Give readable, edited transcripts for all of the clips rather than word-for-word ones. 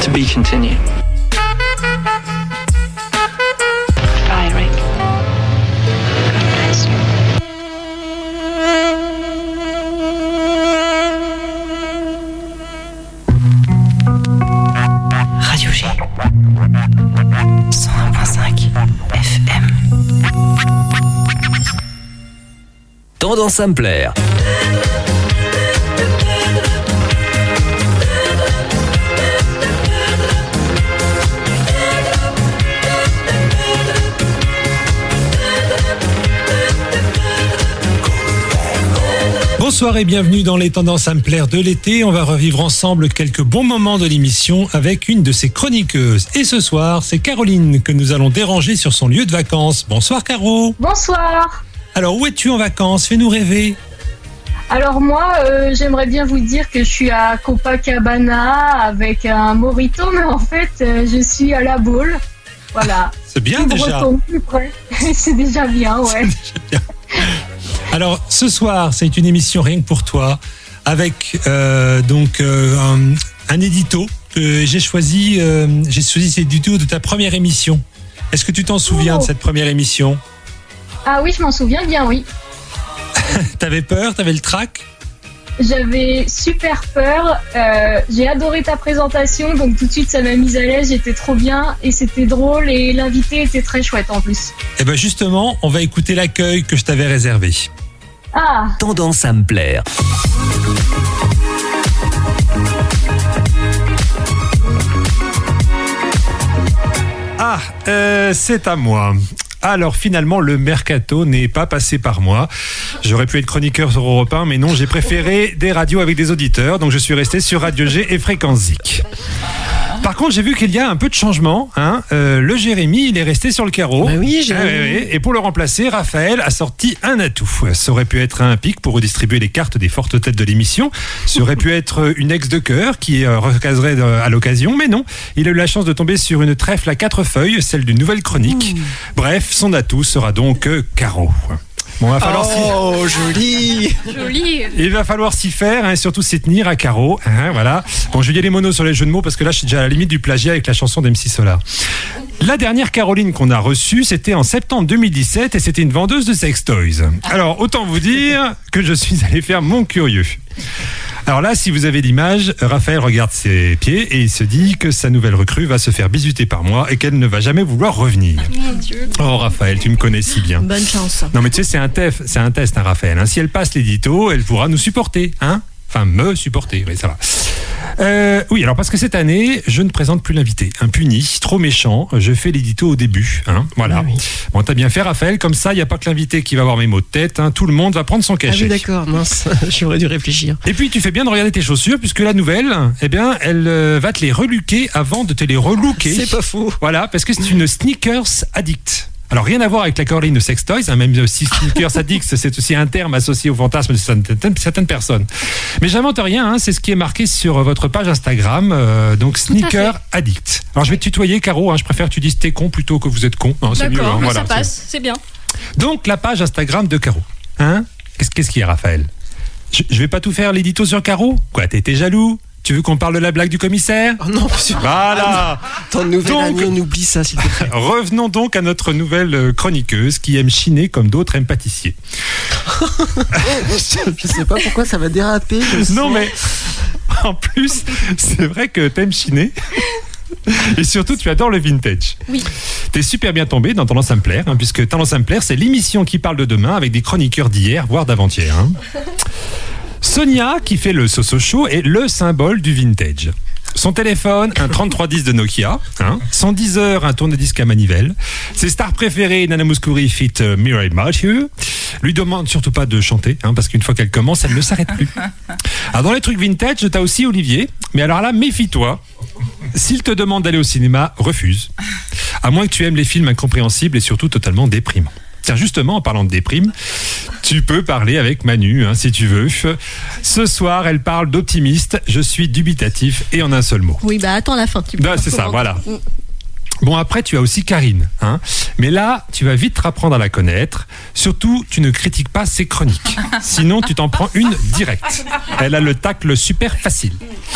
To be continued. Bye, Rick. God bless you. Radio G. 101.5 FM. Tendance à me plaire. Bonsoir et bienvenue dans les tendances à me plaire de l'été. On va revivre ensemble quelques bons moments de l'émission avec une de ses chroniqueuses. Et ce soir, c'est Caroline que nous allons déranger sur son lieu de vacances. Bonsoir Caro. Bonsoir. Alors où es-tu en vacances? Fais-nous rêver. Alors moi, j'aimerais bien vous dire que je suis à Copacabana avec un mojito, mais en fait, je suis à La Baule. Voilà. C'est bien plus déjà. Breton, plus près. C'est déjà bien, ouais. C'est déjà bien. Alors ce soir, c'est une émission rien que pour toi, avec un édito que j'ai choisi. J'ai choisi cet édito de ta première émission. Est-ce que tu t'en souviens de cette première émission? Ah oui, je m'en souviens bien, oui. T'avais peur? T'avais le trac? J'avais super peur. J'ai adoré ta présentation, donc tout de suite ça m'a mise à l'aise. J'étais trop bien et c'était drôle et l'invité était très chouette en plus. Et bien justement, on va écouter l'accueil que je t'avais réservé. Ah. Tendance à me plaire. C'est à moi. Alors finalement, le mercato n'est pas passé par moi. J'aurais pu être chroniqueur sur Europe 1, mais non, j'ai préféré des radios avec des auditeurs, donc je suis resté sur Radio G et Fréquence Zik. Par contre, j'ai vu qu'il y a un peu de changement. Le Jérémy, il est resté sur le carreau. Bah oui, Jérémy. Et pour le remplacer, Raphaël a sorti un atout. Ça aurait pu être un pic pour redistribuer les cartes des fortes têtes de l'émission. Ça aurait pu être une ex de cœur qui recaserait à l'occasion, mais non. Il a eu la chance de tomber sur une trèfle à 4 feuilles, celle d'une nouvelle chronique. Bref, son atout sera donc Caro. Bon, va falloir joli. Il va falloir s'y faire et surtout s'y tenir à Caro. Voilà. Bon, je vais y aller mono sur les jeux de mots parce que là, je suis déjà à la limite du plagiat avec la chanson d'MC Solar. La dernière Caroline qu'on a reçue, c'était en septembre 2017 et c'était une vendeuse de sextoys. Alors, autant vous dire que je suis allé faire mon curieux. Alors là, si vous avez l'image, Raphaël regarde ses pieds et il se dit que sa nouvelle recrue va se faire bisuter par moi et qu'elle ne va jamais vouloir revenir. Mon Dieu. Oh Raphaël, tu me connais si bien. Bonne chance. Non mais tu sais, c'est un test, Raphaël. Si elle passe l'édito, elle pourra nous supporter. Enfin, me supporter, oui, ça va. Oui, alors parce que cette année, je ne présente plus l'invité. Impuni, trop méchant, je fais l'édito au début. Voilà. Oui. Bon, t'as bien fait, Raphaël, comme ça, il n'y a pas que l'invité qui va avoir mes mots de tête. Tout le monde va prendre son cachet. Ah oui, d'accord, mince, j'aurais dû réfléchir. Et puis, tu fais bien de regarder tes chaussures, puisque la nouvelle, elle va te les relooker avant de te les relooker. C'est pas faux. Voilà, parce que c'est une sneakers addict. Alors, rien à voir avec la Caroline de Sextoys, même si sneakers addict, c'est aussi un terme associé au fantasme de certaines personnes. Mais j'invente rien, c'est ce qui est marqué sur votre page Instagram, donc sneaker addict. Alors, je vais te tutoyer, Caro, je préfère que tu dises t'es con plutôt que vous êtes con. Non, c'est d'accord, mieux, voilà, ça passe, c'est bien. Donc, la page Instagram de Caro. Qu'est-ce qu'il y a, Raphaël? Je vais pas tout faire l'édito sur Caro? Quoi, t'es jaloux? Tu veux qu'on parle de la blague du commissaire? Oh non, monsieur. Voilà. Ton nouvelle année, on oublie ça, s'il te plaît. Revenons donc à notre nouvelle chroniqueuse qui aime chiner comme d'autres aiment pâtissier. Je sais pas pourquoi ça va déraper. Non mais, en plus, c'est vrai que t'aimes chiner. Et surtout, tu adores le vintage. Oui. T'es super bien tombé dans Tendance à me plaire, puisque Tendance à me plaire, c'est l'émission qui parle de demain avec des chroniqueurs d'hier, voire d'avant-hier. Sonia, qui fait le Soso Show, est le symbole du vintage. Son téléphone, un 3310 de Nokia. Son Deezer, un tourne-disque à manivelle. Ses stars préférées, Nana Mouskouri fit Mireille Mathieu. Lui demande surtout pas de chanter, parce qu'une fois qu'elle commence, elle ne s'arrête plus. Alors dans les trucs vintage, t'as aussi Olivier. Mais alors là, méfie-toi. S'il te demande d'aller au cinéma, refuse. À moins que tu aimes les films incompréhensibles et surtout totalement déprimants. Tiens, justement, en parlant de déprime, tu peux parler avec Manu, si tu veux. Ce soir, elle parle d'optimiste. Je suis dubitatif et en un seul mot. Oui, attends la fin. C'est ça, voilà. Bon, après, tu as aussi Karine. Mais là, tu vas vite apprendre à la connaître. Surtout, tu ne critiques pas ses chroniques. Sinon, tu t'en prends une directe. Elle a le tacle super facile.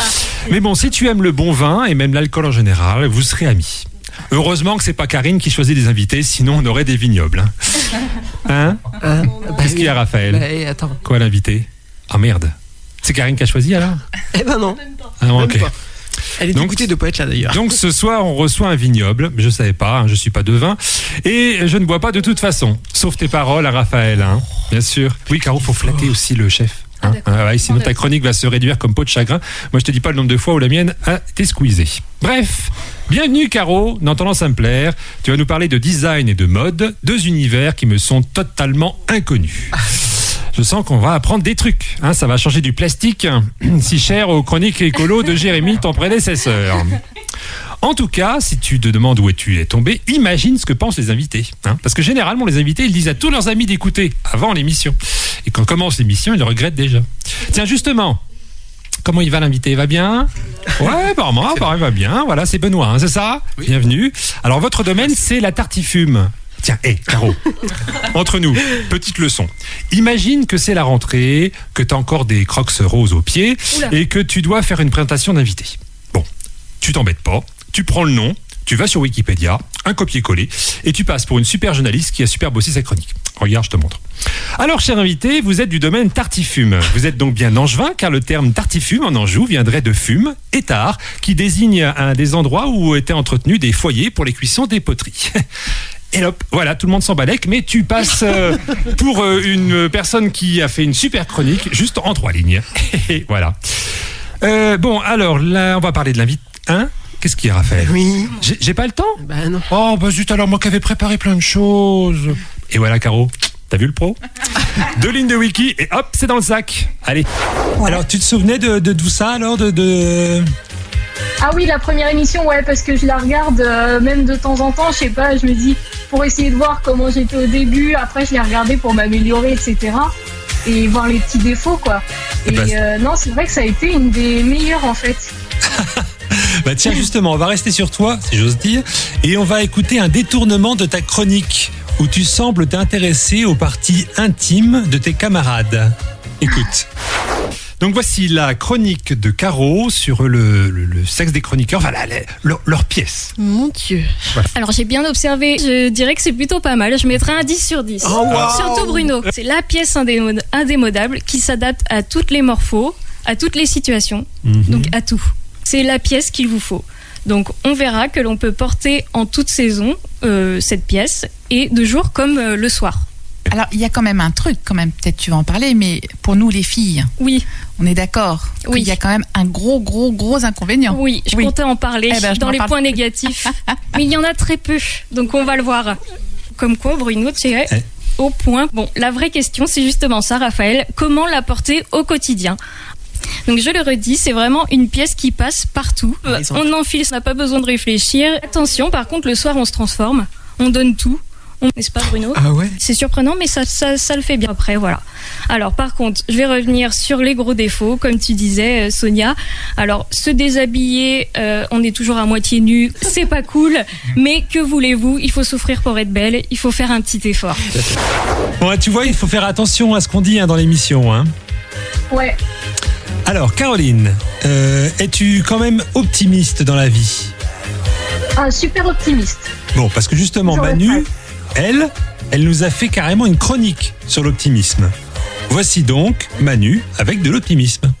Mais bon, si tu aimes le bon vin et même l'alcool en général, vous serez amis. Heureusement que c'est pas Karine qui choisit les invités, sinon on aurait des vignobles. Hein? Qu'est-ce qu'il y a, Raphaël? Attends. Quoi, l'invité? Ah merde. C'est Karine qui a choisi alors? Eh ben non. Ah non, ok. Même pas. Elle est dégoûtée de pas être là d'ailleurs. Donc ce soir, on reçoit un vignoble. Je savais pas, je suis pas devin. Et je ne bois pas de toute façon. Sauf tes paroles à Raphaël, hein, bien sûr. Oui, Caro, faut flatter aussi le chef. Hein. Ouais, sinon ta chronique va se réduire comme peau de chagrin. Moi, je te dis pas le nombre de fois où la mienne a été squeezée. Bref, bienvenue Caro, dans Tendance à me plaire. Tu vas nous parler de design et de mode, deux univers qui me sont totalement inconnus. Je sens qu'on va apprendre des trucs. Hein, ça va changer du plastique, si cher aux chroniques écolo de Jérémy, ton prédécesseur. En tout cas, si tu te demandes où tu es tombé, imagine ce que pensent les invités. Hein, parce que généralement, les invités, ils disent à tous leurs amis d'écouter avant l'émission. Et quand commence l'émission, ils le regrettent déjà. Tiens, justement, comment il va l'invité? Il va bien? Ouais, apparemment, il va bien. Voilà, c'est Benoît, hein, c'est ça? Oui. Bienvenue. Alors, votre domaine, c'est la tartifume. Tiens, Caro, entre nous, petite leçon. Imagine que c'est la rentrée, que tu as encore des crocs roses aux pieds et que tu dois faire une présentation d'invité. Bon, tu t'embêtes pas, tu prends le nom, tu vas sur Wikipédia, un copier-coller, et tu passes pour une super journaliste qui a super bossé sa chronique. Regarde, je te montre. Alors, cher invité, vous êtes du domaine tartifume. Vous êtes donc bien angevin, car le terme tartifume en Anjou viendrait de fume et tard, qui désigne un des endroits où étaient entretenus des foyers pour les cuissons des poteries. Et hop, voilà, tout le monde s'en balèque, mais tu passes pour une personne qui a fait une super chronique, juste en 3 lignes. Et voilà. Bon, alors, là, on va parler de l'invité. Hein? Qu'est-ce qu'il y a, Raphaël? Oui. J'ai pas le temps? Bah non. Oh, bah zut, alors moi qui avais préparé plein de choses. Et voilà, Caro, t'as vu le pro? 2 lignes de wiki, et hop, c'est dans le sac. Allez. Alors, tu te souvenais de tout ça, alors Ah oui, la première émission, ouais, parce que je la regarde même de temps en temps, je sais pas, je me dis, pour essayer de voir comment j'étais au début, après je l'ai regardé pour m'améliorer, etc. Et voir les petits défauts, quoi. Et non, c'est vrai que ça a été une des meilleures, en fait. Bah tiens, justement, on va rester sur toi, si j'ose dire, et on va écouter un détournement de ta chronique, où tu sembles t'intéresser aux parties intimes de tes camarades. Écoute. Donc voici la chronique de Caro sur le sexe des chroniqueurs, enfin leur pièce. Mon Dieu. Voilà. Alors j'ai bien observé, je dirais que c'est plutôt pas mal, je mettrais un 10 sur 10. Oh, wow. Surtout Bruno. C'est la pièce indémodable qui s'adapte à toutes les morphos, à toutes les situations, donc à tout. C'est la pièce qu'il vous faut. Donc on verra que l'on peut porter en toute saison cette pièce et de jour comme le soir. Alors, il y a quand même un truc, peut-être tu vas en parler, mais pour nous les filles, oui, on est d'accord. Oui. Il y a quand même un gros inconvénient. Oui, je comptais en parler dans les points négatifs. Mais il y en a très peu, donc on va le voir. Comme quoi, Bruno, tu es au point. Bon, la vraie question, c'est justement ça, Raphaël. Comment la porter au quotidien ? Donc je le redis, c'est vraiment une pièce qui passe partout. On enfile, ça n'a pas besoin de réfléchir. Attention, par contre, le soir, on se transforme. On donne tout. N'est-ce pas, Bruno? Ah ouais. C'est surprenant, mais ça le fait bien après, voilà. Alors, par contre, je vais revenir sur les gros défauts, comme tu disais, Sonia. Alors, se déshabiller, on est toujours à moitié nu, c'est pas cool, mais que voulez-vous? Il faut souffrir pour être belle, il faut faire un petit effort. Bon, tu vois, il faut faire attention à ce qu'on dit dans l'émission. Hein. Ouais. Alors, Caroline, es-tu quand même optimiste dans la vie? Ah, super optimiste. Bon, parce que justement, Manu... Elle nous a fait carrément une chronique sur l'optimisme. Voici donc Manu avec de l'optimisme.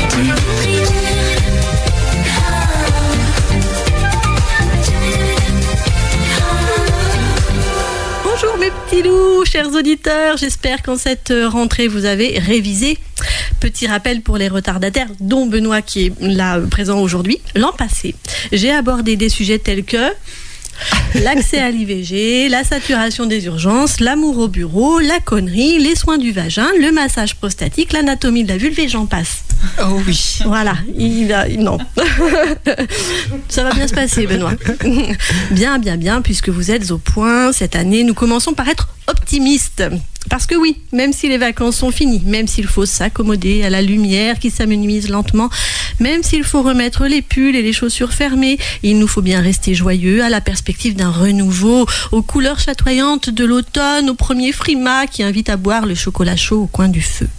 Bonjour mes petits loups, chers auditeurs, j'espère qu'en cette rentrée vous avez révisé. Petit rappel pour les retardataires, dont Benoît qui est là présent aujourd'hui. L'an passé, j'ai abordé des sujets tels que l'accès à l'IVG, la saturation des urgences, l'amour au bureau, la connerie, les soins du vagin, le massage prostatique, l'anatomie de la vulve et j'en passe. Oh oui. Voilà, non. Ça va bien se passer, Benoît. Bien, puisque vous êtes au point cette année, nous commençons par être optimistes. Parce que oui, même si les vacances sont finies, même s'il faut s'accommoder à la lumière qui s'amenuise lentement, même s'il faut remettre les pulls et les chaussures fermées, il nous faut bien rester joyeux à la perspective d'un renouveau, aux couleurs chatoyantes de l'automne, au premier frimas qui invite à boire le chocolat chaud au coin du feu.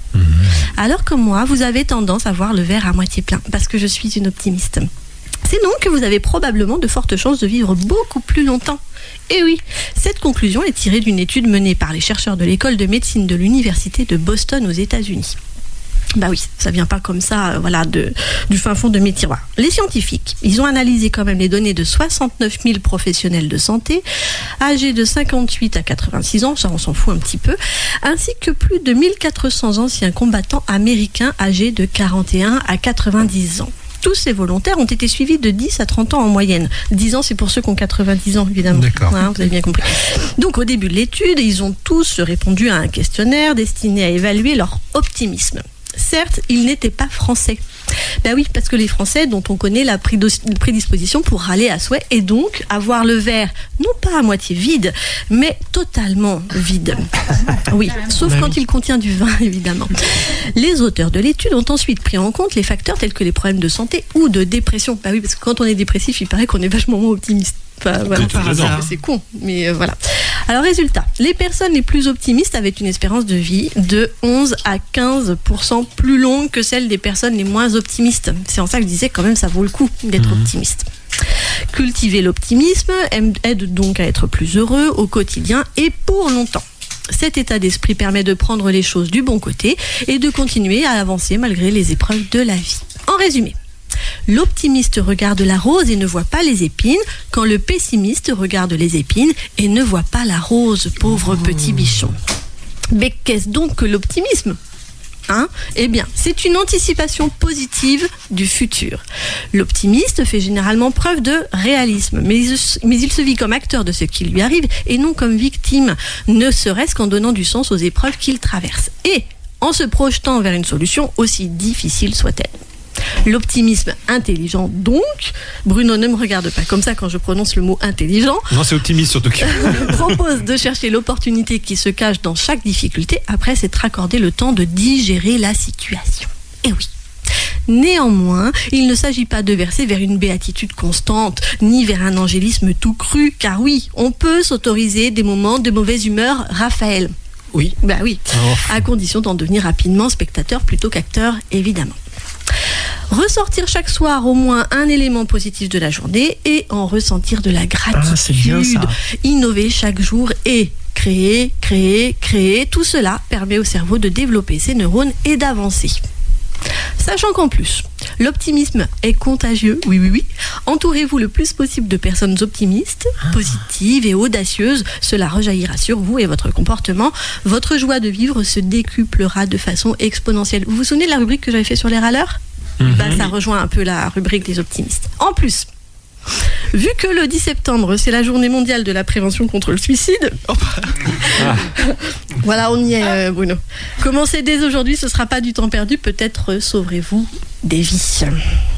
Alors comme moi, vous avez tendance à voir le verre à moitié plein, parce que je suis une optimiste. C'est donc que vous avez probablement de fortes chances de vivre beaucoup plus longtemps. Et oui, cette conclusion est tirée d'une étude menée par les chercheurs de l'école de médecine de l'université de Boston aux États-Unis. Bah oui, ça vient pas comme ça, du fin fond de mes tiroirs. Les scientifiques, ils ont analysé quand même les données de 69 000 professionnels de santé, âgés de 58 à 86 ans, ça on s'en fout un petit peu, ainsi que plus de 1400 anciens combattants américains âgés de 41 à 90 ans. Tous ces volontaires ont été suivis de 10 à 30 ans en moyenne. 10 ans, c'est pour ceux qui ont 90 ans, évidemment. D'accord. Vous avez bien compris. Donc, au début de l'étude, ils ont tous répondu à un questionnaire destiné à évaluer leur optimisme. Certes, ils n'étaient pas français. Ben oui, parce que les Français, dont on connaît la prédisposition pour râler à souhait, et donc avoir le verre, non pas à moitié vide, mais totalement vide. Oui, sauf quand il contient du vin, évidemment. Les auteurs de l'étude ont ensuite pris en compte les facteurs tels que les problèmes de santé ou de dépression. Ben oui, parce que quand on est dépressif, il paraît qu'on est vachement moins optimiste. Enfin, voilà, c'est con, mais voilà. Alors, résultat, les personnes les plus optimistes avaient une espérance de vie de 11 à 15% plus longue que celle des personnes les moins optimistes. C'est en ça que je disais quand même ça vaut le coup d'être optimiste. Cultiver l'optimisme aide donc à être plus heureux au quotidien et pour longtemps. Cet état d'esprit permet de prendre les choses du bon côté et de continuer à avancer malgré les épreuves de la vie. En résumé, l'optimiste regarde la rose et ne voit pas les épines, quand le pessimiste regarde les épines et ne voit pas la rose, pauvre petit bichon. Mais qu'est-ce donc que l'optimisme ? Eh bien, c'est une anticipation positive du futur. L'optimiste fait généralement preuve de réalisme, mais il se vit comme acteur de ce qui lui arrive et non comme victime, ne serait-ce qu'en donnant du sens aux épreuves qu'il traverse. Et en se projetant vers une solution aussi difficile soit-elle. L'optimisme intelligent, donc, Bruno ne me regarde pas comme ça quand je prononce le mot intelligent. Non, c'est optimiste surtout. Propose de chercher l'opportunité qui se cache dans chaque difficulté après s'être accordé le temps de digérer la situation. Et oui. Néanmoins, il ne s'agit pas de verser vers une béatitude constante, ni vers un angélisme tout cru, car oui, on peut s'autoriser des moments de mauvaise humeur, Raphaël. Oui. Bah oui, à condition d'en devenir rapidement spectateur plutôt qu'acteur, évidemment. Ressortir chaque soir au moins un élément positif de la journée et en ressentir de la gratitude. C'est bien ça. Innover chaque jour et créer. Tout cela permet au cerveau de développer ses neurones et d'avancer. Sachant qu'en plus, l'optimisme est contagieux, oui. Entourez-vous le plus possible de personnes optimistes, positives et audacieuses. Cela rejaillira sur vous et votre comportement. Votre joie de vivre se décuplera de façon exponentielle. Vous vous souvenez de la rubrique que j'avais fait sur les râleurs ? Ça rejoint un peu la rubrique des optimistes. En plus, vu que le 10 septembre, c'est la journée mondiale de la prévention contre le suicide, voilà, on y est, Bruno. Commencez dès aujourd'hui, ce ne sera pas du temps perdu, peut-être sauverez-vous des vies. C'est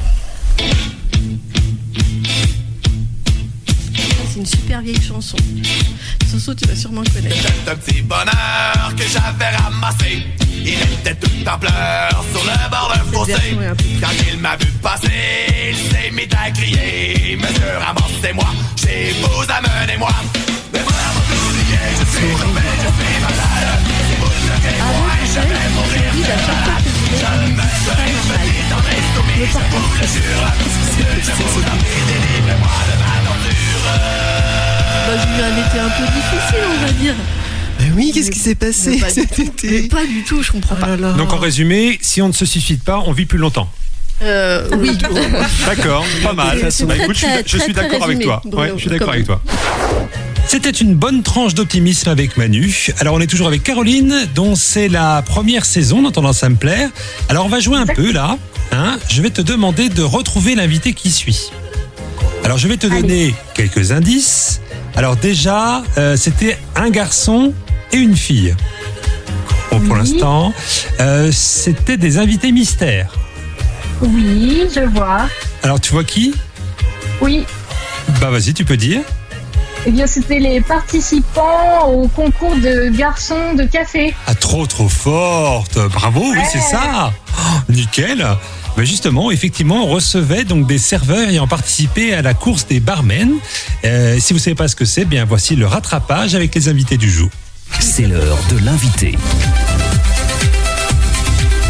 une super vieille chanson. Soso, tu vas sûrement connaître. C'est un petit bonheur que j'avais ramassé. Il était tout en pleurs sur le bord d'un fossé. Quand il m'a vu passer, il s'est mis à crier: Monsieur, ramassez-moi, chez vous, amenez-moi. Mes frères m'ont oublié, je suis tombé, je suis malade. Si vous bloquez-moi, je vais mourir de malade. Je me serai petit dans mes soumis, je vous le jure. Je vous en prie, délivrez-moi de ma torture. J'ai eu un été un peu difficile, on va dire. Mais oui, qu'est-ce qui s'est passé cet été ? Pas du tout, je comprends pas. Donc en résumé, si on ne se suicide pas, on vit plus longtemps. Oui. D'accord, pas mal. Écoute, je suis d'accord avec toi. Ouais, je suis d'accord avec toi. C'était une bonne tranche d'optimisme avec Manu. Alors on est toujours avec Caroline, dont c'est la première saison d'Entendant ça me plaire. Alors on va jouer un peu là. Je vais te demander de retrouver l'invité qui suit. Alors je vais te donner quelques indices. Alors déjà, c'était un garçon et une fille. Bon, pour l'instant, c'était des invités mystères. Oui, je vois. Alors tu vois qui ? Oui. Bah vas-y, tu peux dire. Eh bien, c'était les participants au concours de garçons de café. Ah, trop forte. Bravo, oui, c'est ça. Nickel. Ben justement, effectivement, on recevait donc des serveurs ayant participé à la course des barmen. Si vous ne savez pas ce que c'est, bien voici le rattrapage avec les invités du jour. C'est l'heure de l'invité.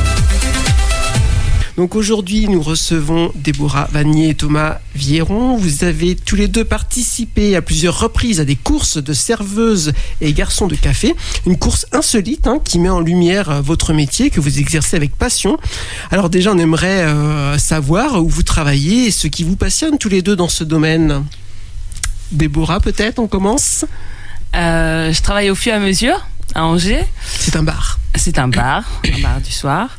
Donc aujourd'hui, nous recevons Déborah Vanier et Thomas Vieron. Vous avez tous les deux participé à plusieurs reprises à des courses de serveuses et garçons de café. Une course insolite qui met en lumière votre métier que vous exercez avec passion. Alors déjà, on aimerait savoir où vous travaillez et ce qui vous passionne tous les deux dans ce domaine. Déborah, peut-être, on commence. Je travaille au Fur et à Mesure à Angers. C'est un bar. C'est un bar du soir.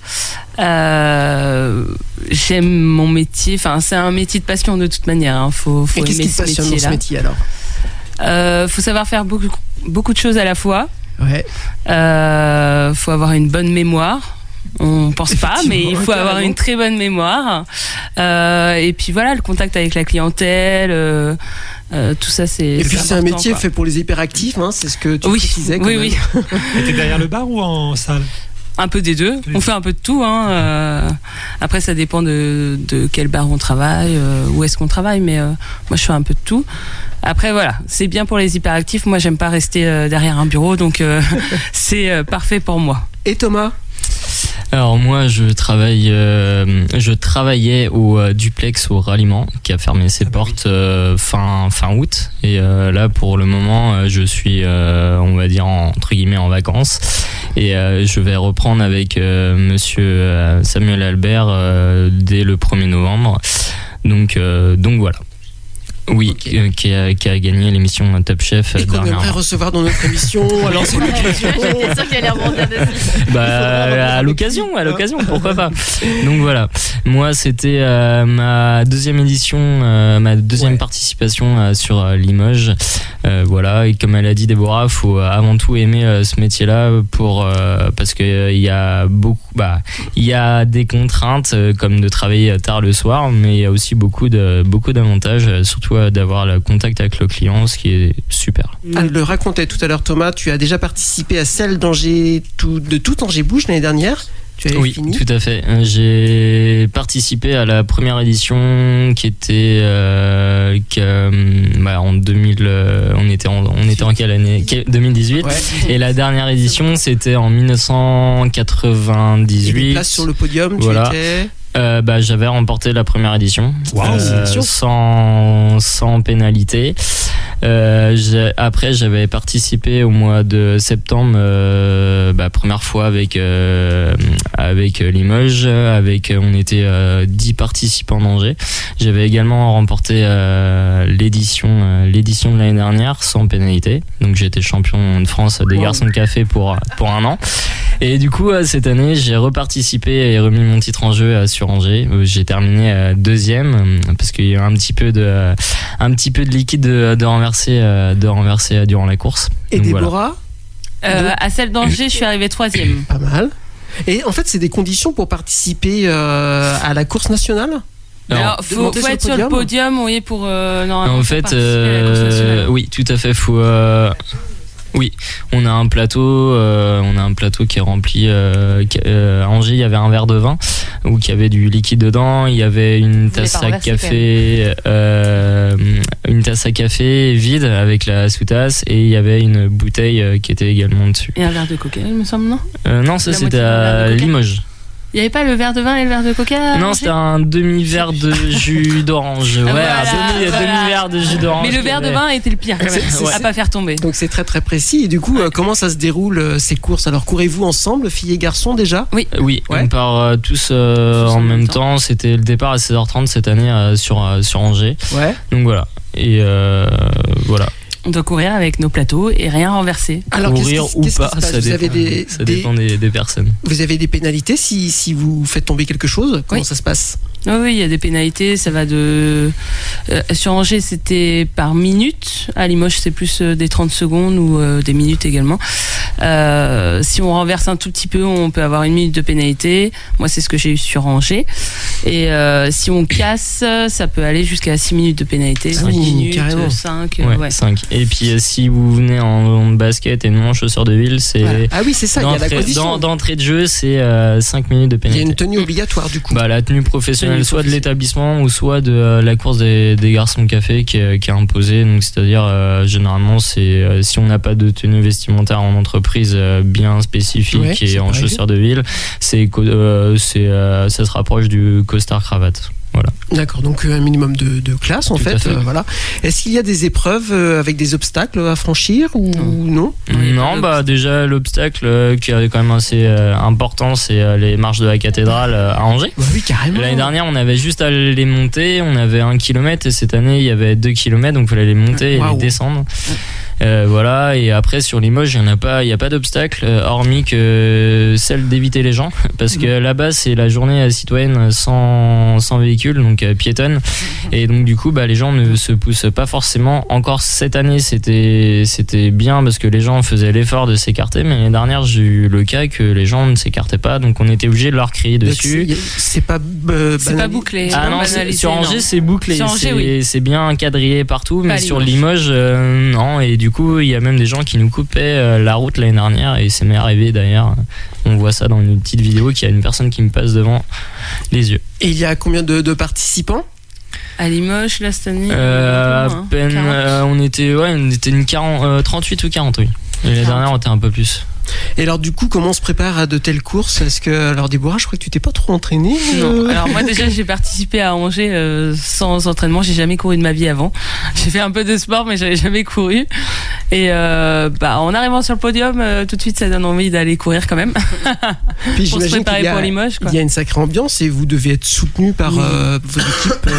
J'aime mon métier. Enfin, c'est un métier de passion de toute manière. Faut et qu'est-ce qui te passionne dans ce métier alors ? Faut savoir faire beaucoup de choses à la fois. Ouais. Faut avoir une bonne mémoire. On pense pas, mais il faut avoir une très bonne mémoire. Et puis voilà, le contact avec la clientèle. Tout ça, c'est. Et puis c'est un métier quoi. fait pour les hyperactifs, c'est ce que tu précisais. Oui. Et t'es derrière le bar ou en salle ? Un peu des deux. On fait un peu de tout. Après, ça dépend de quel bar on travaille, où est-ce qu'on travaille, mais moi, je fais un peu de tout. Après, voilà, c'est bien pour les hyperactifs. Moi, j'aime pas rester derrière un bureau, donc c'est parfait pour moi. Et Thomas ? Alors moi je travaillais au Duplex au Ralliement qui a fermé ses portes fin août et là pour le moment je suis on va dire entre guillemets en vacances et je vais reprendre avec monsieur Samuel Albert dès le 1er novembre donc voilà. Oui, okay. qui a gagné l'émission Top Chef et qu'on dernièrement. aimerait recevoir dans notre émission. Alors c'est l'occasion. C'est sûr qu'il allait rebondir dessus. À l'occasion, pourquoi pas. Donc voilà, moi c'était ma deuxième édition, ma deuxième participation sur Limoges. Voilà, et comme elle a dit Déborah, faut avant tout aimer ce métier-là parce que il y a il y a des contraintes comme de travailler tard le soir, mais il y a aussi beaucoup d'avantages, surtout d'avoir le contact avec le client, ce qui est super. Elle le racontait tout à l'heure Thomas, tu as déjà participé à celle d'Angers, de toute Angers Bouge l'année dernière. Oui, fini. Tout à fait. J'ai participé à la première édition qui était en 2000. On était en quelle année ? 2018. Ouais. Et la dernière édition, c'était en 1998. Et des places sur le podium, voilà. Tu étais. J'avais remporté la première édition sans pénalité. Après j'avais participé au mois de septembre première fois avec Limoges on était 10 participants d'Angers. J'avais également remporté l'édition de l'année dernière sans pénalité, donc j'ai été champion de France des garçons de café pour un an. Et du coup cette année j'ai reparticipé et remis mon titre en jeu sur Angers. J'ai terminé deuxième parce qu'il y a un petit peu de liquide de renverser durant la course. Et donc, Déborah à celle d'Angers, je suis arrivée 3e. Pas mal. Et en fait, c'est des conditions pour participer à la course nationale ? Alors, faut être sur le podium, oui, pour normalement. En fait, participer à la course nationale. Oui, tout à fait. Oui, on a un plateau qui est rempli. À Angers, il y avait un verre de vin où il y avait du liquide dedans. Il y avait une tasse à café vide avec la sous-tasse et il y avait une bouteille qui était également dessus. Et un verre de coca, il me semble, non ? Non, ça c'était à Limoges. Il n'y avait pas le verre de vin et le verre de coca ? Non, c'était un demi-verre de jus d'orange. Un demi-verre de jus d'orange. Mais le verre de vin était le pire quand même, à pas faire tomber. Donc c'est très très précis. Et du coup, comment ça se déroule ces courses ? Alors courez-vous ensemble, filles et garçons déjà ? Oui, on part tous en même temps. C'était le départ à 16h30 cette année sur Angers. Ouais. Donc voilà. Et voilà. On doit courir avec nos plateaux et rien renverser. Alors, courir ou pas, ça dépend des personnes. Vous avez des pénalités si vous faites tomber quelque chose ? Comment ça se passe ? Oui, il y a des pénalités. Ça va de. Sur Angers, c'était par minute. À Limoges, c'est plus des 30 secondes ou des minutes également. Si on renverse un tout petit peu, on peut avoir 1 minute de pénalité. Moi, c'est ce que j'ai eu sur Angers. Et si on casse, ça peut aller jusqu'à 6 minutes de pénalité. 5 minutes, carrément. 5. 5. Et puis, si vous venez en basket et non en chaussures de ville, c'est. Voilà. Ah oui, c'est ça, il y a la condition. D'entrée de jeu, c'est 5 minutes de pénalité. Il y a une tenue obligatoire, du coup. La tenue professionnelle soit de l'établissement ou soit de la course des garçons de café qui est imposée. Donc c'est-à-dire généralement c'est si on n'a pas de tenue vestimentaire en entreprise bien spécifique et en chaussures de ville, ça se rapproche du costard cravate. Voilà. D'accord, donc un minimum de classe en fait. Voilà. Est-ce qu'il y a des épreuves avec des obstacles à franchir ou non? Non, déjà l'obstacle qui est quand même assez important, c'est les marches de la cathédrale à Angers. Oui, carrément. L'année dernière, on avait juste à les monter, on avait 1 km et cette année, il y avait 2 km, donc il fallait les monter et les descendre. Voilà, et après sur Limoges, il n'y a pas d'obstacle hormis que celle d'éviter les gens, parce que là-bas c'est la journée citoyenne sans véhicule, donc piétonne, et donc du coup les gens ne se poussent pas forcément. Encore cette année c'était bien parce que les gens faisaient l'effort de s'écarter, mais l'année dernière j'ai eu le cas que les gens ne s'écartaient pas, donc on était obligé de leur crier dessus. C'est pas bouclé. Ah non, sur Angers c'est bouclé, sur Angers, c'est bien quadrillé partout, mais pas sur Limoges non, et du coup il y a même des gens qui nous coupaient la route l'année dernière, et c'est m'est arrivé d'ailleurs, on voit ça dans une petite vidéo, qu'il y a une personne qui me passe devant les yeux. Et il y a combien de participants à Limoges là cette année? À peine, on était une 38 ou 40, oui. Et l'année dernière on était un peu plus. Et alors du coup, comment on se prépare à de telles courses? Est-ce que, alors Déborah, je crois que tu t'es pas trop entraînée? Non. Alors moi déjà j'ai participé à Angers sans entraînement, j'ai jamais couru de ma vie avant. J'ai fait un peu de sport mais j'avais jamais couru. Et en arrivant sur le podium, tout de suite ça donne envie d'aller courir quand même. Puis pour se préparer pour Limoges. Il y a une sacrée ambiance et vous devez être soutenu par vos équipes.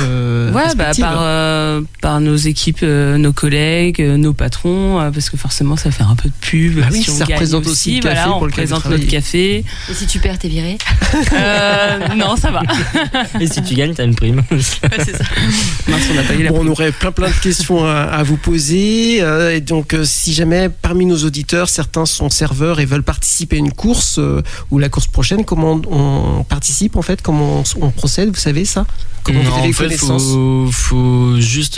Par nos équipes, nos collègues, nos patrons, parce que forcément ça fait un peu de pub. Oui, si ça représente aussi le café on pour lequel présente vous notre café. Et si tu perds, t'es viré? Non, ça va. Et si tu gagnes, t'as une prime. C'est ça. Mince, on a pas eu la on prime. aurait plein de questions à vous poser. Et donc, si jamais parmi nos auditeurs, certains sont serveurs et veulent participer à une course ou la course prochaine, comment on participe en fait? Comment on procède? Vous savez ça? Comment vous avez les connaissances? Faut juste,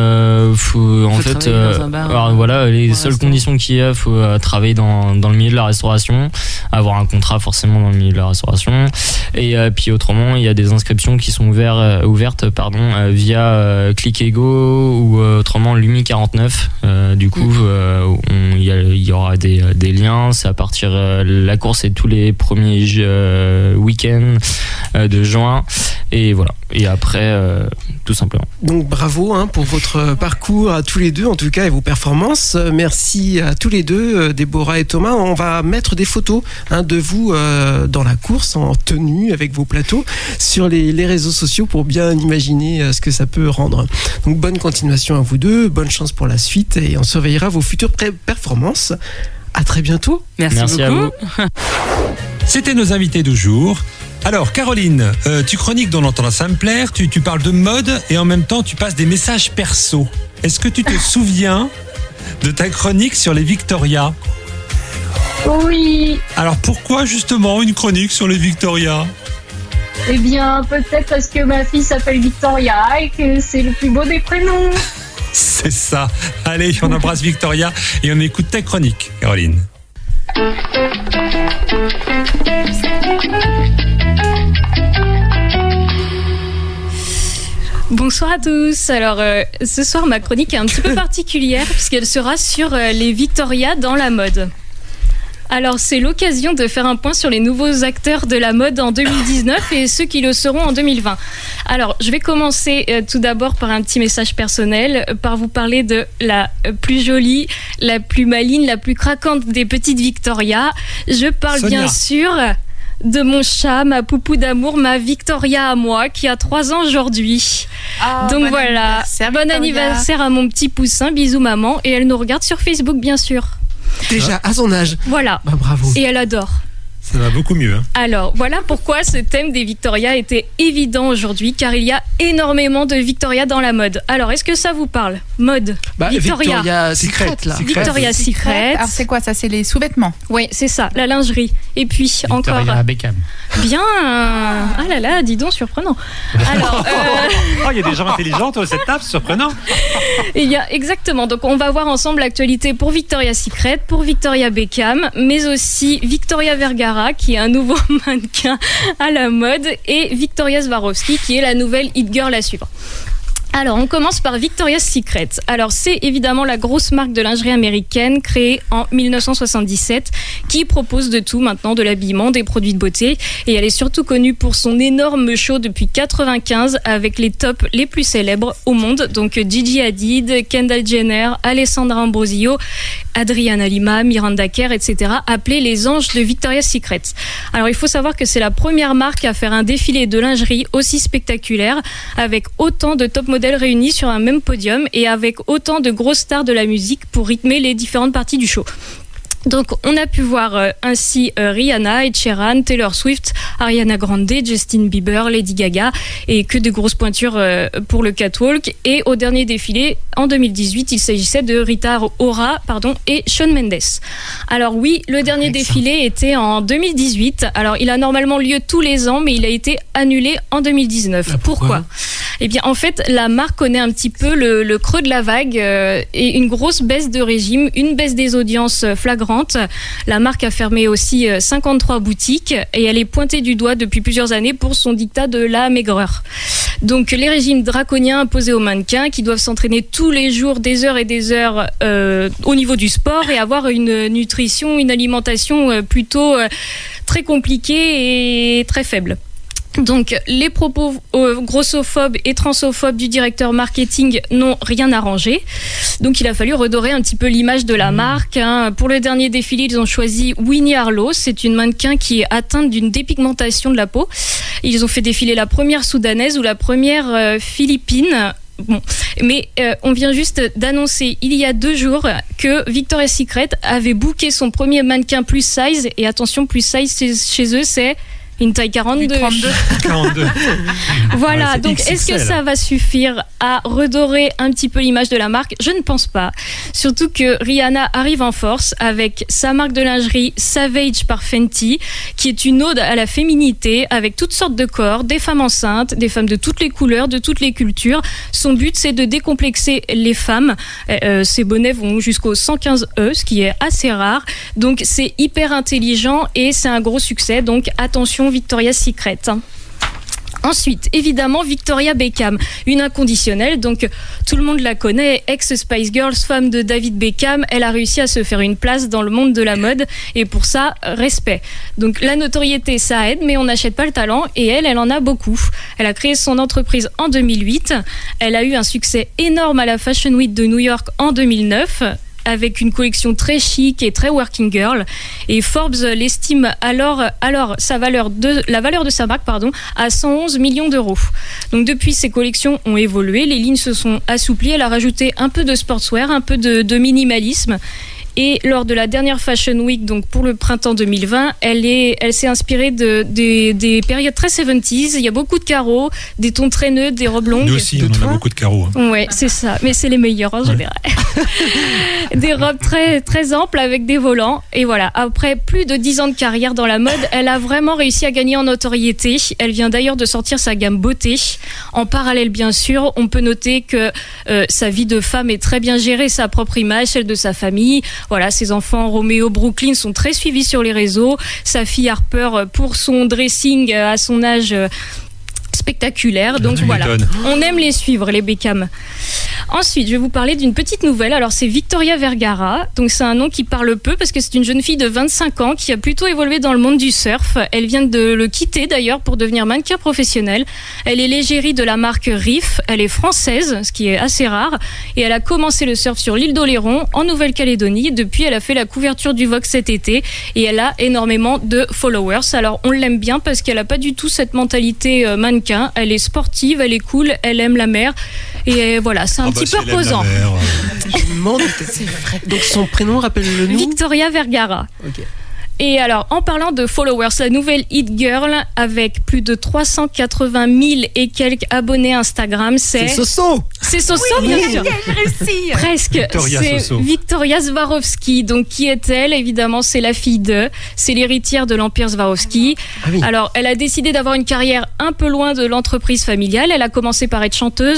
alors voilà, les seules conditions qu'il y a, faut travailler dans le milieu de la restauration, avoir un contrat forcément dans le milieu de la restauration, et puis autrement, il y a des inscriptions qui sont ouvertes via Clickego ou autrement Lumi 49. Du coup, il y aura des liens. C'est à partir la course est tous les premiers week-ends de juin, et voilà. Et après, tout simplement. Donc bravo pour votre parcours à tous les deux, en tout cas, et vos performances. Merci à tous les deux, Déborah et Thomas. On va mettre des photos de vous dans la course, en tenue, avec vos plateaux, sur les réseaux sociaux pour bien imaginer ce que ça peut rendre. Donc bonne continuation à vous deux, bonne chance pour la suite, et on surveillera vos futures performances. À très bientôt. Merci beaucoup. À vous. C'était nos invités du jour. Alors Caroline, tu chroniques dans l'Entendant ça me plaire, tu parles de mode et en même temps tu passes des messages perso. Est-ce que tu te souviens de ta chronique sur les Victoria? Oui. Alors pourquoi justement une chronique sur les Victoria? Eh bien, peut-être parce que ma fille s'appelle Victoria et que c'est le plus beau des prénoms. C'est ça. Allez, on embrasse Victoria et on écoute ta chronique, Caroline. Bonsoir à tous. Alors, ce soir, ma chronique est un petit peu particulière puisqu'elle sera sur les Victoria dans la mode. Alors, c'est l'occasion de faire un point sur les nouveaux acteurs de la mode en 2019 et ceux qui le seront en 2020. Alors, je vais commencer tout d'abord par un petit message personnel, par vous parler de la plus jolie, la plus maligne, la plus craquante des petites Victoria. Je parle Sonia. bien sûr de mon chat, ma poupou d'amour, ma Victoria à moi, qui a 3 ans aujourd'hui. Donc bon voilà, bon anniversaire à mon petit poussin, bisous maman, et elle nous regarde sur Facebook bien sûr. Déjà à son âge. Voilà. Bravo. Et elle adore. Ça va beaucoup mieux. Alors, voilà pourquoi ce thème des Victoria était évident aujourd'hui, car il y a énormément de Victoria dans la mode. Alors, est-ce que ça vous parle? Mode, Victoria Secret, là. Victoria Secret. Alors, c'est quoi ça? C'est les sous-vêtements? Oui, c'est ça, la lingerie. Et puis, encore... Beckham. Bien. Ah là là, dis donc, surprenant. Alors, il y a des gens intelligents autour de cette table, surprenant. il y a exactement. Donc, on va voir ensemble l'actualité pour Victoria Secret, pour Victoria Beckham, mais aussi Victoria Vergara, Vergara, qui est un nouveau mannequin à la mode, et Victoria Swarovski, qui est la nouvelle hit girl à suivre. Alors, on commence par Victoria's Secret. Alors, c'est évidemment la grosse marque de lingerie américaine créée en 1977 qui propose de tout maintenant, de l'habillement, des produits de beauté. Et elle est surtout connue pour son énorme show depuis 95 avec les tops les plus célèbres au monde. Donc, Gigi Hadid, Kendall Jenner, Alessandra Ambrosio, Adriana Lima, Miranda Kerr, etc. appelés les anges de Victoria's Secret. Alors, il faut savoir que c'est la première marque à faire un défilé de lingerie aussi spectaculaire avec autant de top modèles réunis sur un même podium et avec autant de grosses stars de la musique pour rythmer les différentes parties du show. Donc, on a pu voir ainsi Rihanna, Ed Sheeran, Taylor Swift, Ariana Grande, Justin Bieber, Lady Gaga et que de grosses pointures pour le catwalk. Et au dernier défilé, en 2018, il s'agissait de Rita Ora et Shawn Mendes. Alors oui, le dernier défilé était en 2018. Alors, il a normalement lieu tous les ans, mais il a été annulé en 2019. Pourquoi ? Eh bien, en fait, la marque connaît un petit peu le creux de la vague et une grosse baisse de régime, une baisse des audiences flagrante. La marque a fermé aussi 53 boutiques et elle est pointée du doigt depuis plusieurs années pour son diktat de la maigreur. Donc, les régimes draconiens imposés aux mannequins qui doivent s'entraîner tous les jours des heures et des heures au niveau du sport et avoir une nutrition, une alimentation plutôt très compliquée et très faible. Donc, les propos grossophobes et transophobes du directeur marketing n'ont rien arrangé. Donc, il a fallu redorer un petit peu l'image de la marque. Pour le dernier défilé, ils ont choisi Winnie Harlow. C'est une mannequin qui est atteinte d'une dépigmentation de la peau. Ils ont fait défiler la première soudanaise ou la première philippine. Bon, mais on vient juste d'annoncer il y a 2 jours que Victoria's Secret avait booké son premier mannequin plus size. Et attention, plus size chez eux, c'est une taille 42. 42. Voilà, ouais, donc XXL. est-ce que ça va suffire à redorer un petit peu l'image de la marque ? Je ne pense pas. Surtout que Rihanna arrive en force avec sa marque de lingerie Savage par Fenty, qui est une ode à la féminité avec toutes sortes de corps, des femmes enceintes, des femmes de toutes les couleurs, de toutes les cultures. Son but, c'est de décomplexer les femmes. Ses bonnets vont jusqu'au 115 E, ce qui est assez rare. Donc c'est hyper intelligent et c'est un gros succès. Donc attention, Victoria's Secret. Ensuite, évidemment, Victoria Beckham, une inconditionnelle, donc tout le monde la connaît, ex-Spice Girls, femme de David Beckham, elle a réussi à se faire une place dans le monde de la mode et pour ça, respect. Donc la notoriété, ça aide, mais on n'achète pas le talent et elle en a beaucoup. Elle a créé son entreprise en 2008, elle a eu un succès énorme à la Fashion Week de New York en 2009, avec une collection très chic et très working girl. Et Forbes l'estime alors la valeur de sa marque à 111 millions d'euros. Donc depuis, ces collections ont évolué, les lignes se sont assouplies, elle a rajouté un peu de sportswear, un peu de minimalisme. Et lors de la dernière Fashion Week, donc pour le printemps 2020, elle s'est inspirée des périodes très 70s. Il y a beaucoup de carreaux, des tons traîneux, des robes longues. Nous aussi, on en a beaucoup de carreaux. Ouais, c'est ça. Mais c'est les meilleurs en général. Des robes très, très amples avec des volants. Et voilà. Après plus de 10 ans de carrière dans la mode, elle a vraiment réussi à gagner en notoriété. Elle vient d'ailleurs de sortir sa gamme beauté. En parallèle, bien sûr, on peut noter que sa vie de femme est très bien gérée, sa propre image, celle de sa famille. Voilà, ses enfants Roméo, Brooklyn sont très suivis sur les réseaux. Sa fille Harper, pour son dressing à son âge spectaculaire. Donc voilà, on aime les suivre, les Beckham. Ensuite, je vais vous parler d'une petite nouvelle. Alors, c'est Victoria Vergara. Donc, c'est un nom qui parle peu parce que c'est une jeune fille de 25 ans qui a plutôt évolué dans le monde du surf. Elle vient de le quitter d'ailleurs pour devenir mannequin professionnel. Elle est l'égérie de la marque Reef. Elle est française, ce qui est assez rare. Et elle a commencé le surf sur l'île d'Oléron, en Nouvelle-Calédonie. Depuis, elle a fait la couverture du Vogue cet été et elle a énormément de followers. Alors, on l'aime bien parce qu'elle n'a pas du tout cette mentalité mannequin. Elle est sportive, elle est cool, elle aime la mer. Et voilà, c'est un petit peu reposant. Je me demande, c'est vrai. Donc son prénom, rappelle-le nous. Victoria Vergara. Ok. Et alors, en parlant de followers, la nouvelle hit girl avec plus de 380 000 et quelques abonnés Instagram, c'est Soso. C'est Soso, oui, bien sûr. Presque. Victoria c'est Soso. Victoria Swarovski. Donc, qui est-elle ? Évidemment, c'est la fille c'est l'héritière de l'Empire Swarovski. Ah oui. Alors, elle a décidé d'avoir une carrière un peu loin de l'entreprise familiale. Elle a commencé par être chanteuse.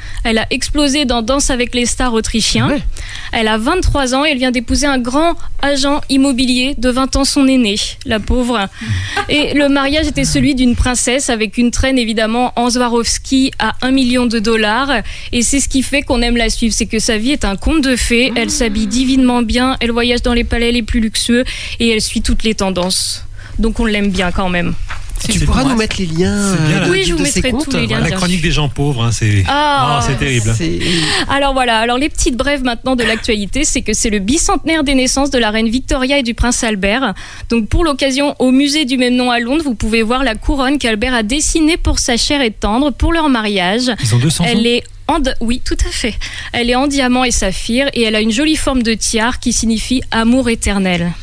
Elle a explosé dans Danse avec les stars autrichien. Ouais. Elle a 23 ans et elle vient d'épouser un grand agent immobilier de 20 ans son aîné, la pauvre. Et le mariage était celui d'une princesse avec une traîne évidemment en Swarovski à $1 million. Et c'est ce qui fait qu'on aime la suivre, c'est que sa vie est un conte de fées. Elle s'habille divinement bien, elle voyage dans les palais les plus luxueux et elle suit toutes les tendances. Donc on l'aime bien quand même. Tu pourras nous mettre les liens Oui, je vous mettrai tous les liens. La chronique des gens pauvres, hein, c'est terrible. Alors voilà, alors les petites brèves maintenant de l'actualité, c'est que c'est le bicentenaire des naissances de la reine Victoria et du prince Albert. Donc pour l'occasion, au musée du même nom à Londres, vous pouvez voir la couronne qu'Albert a dessinée pour sa chère et tendre pour leur mariage. Ils ont 200 ans. Oui, tout à fait. Elle est en diamant et saphir et elle a une jolie forme de tiare qui signifie amour éternel.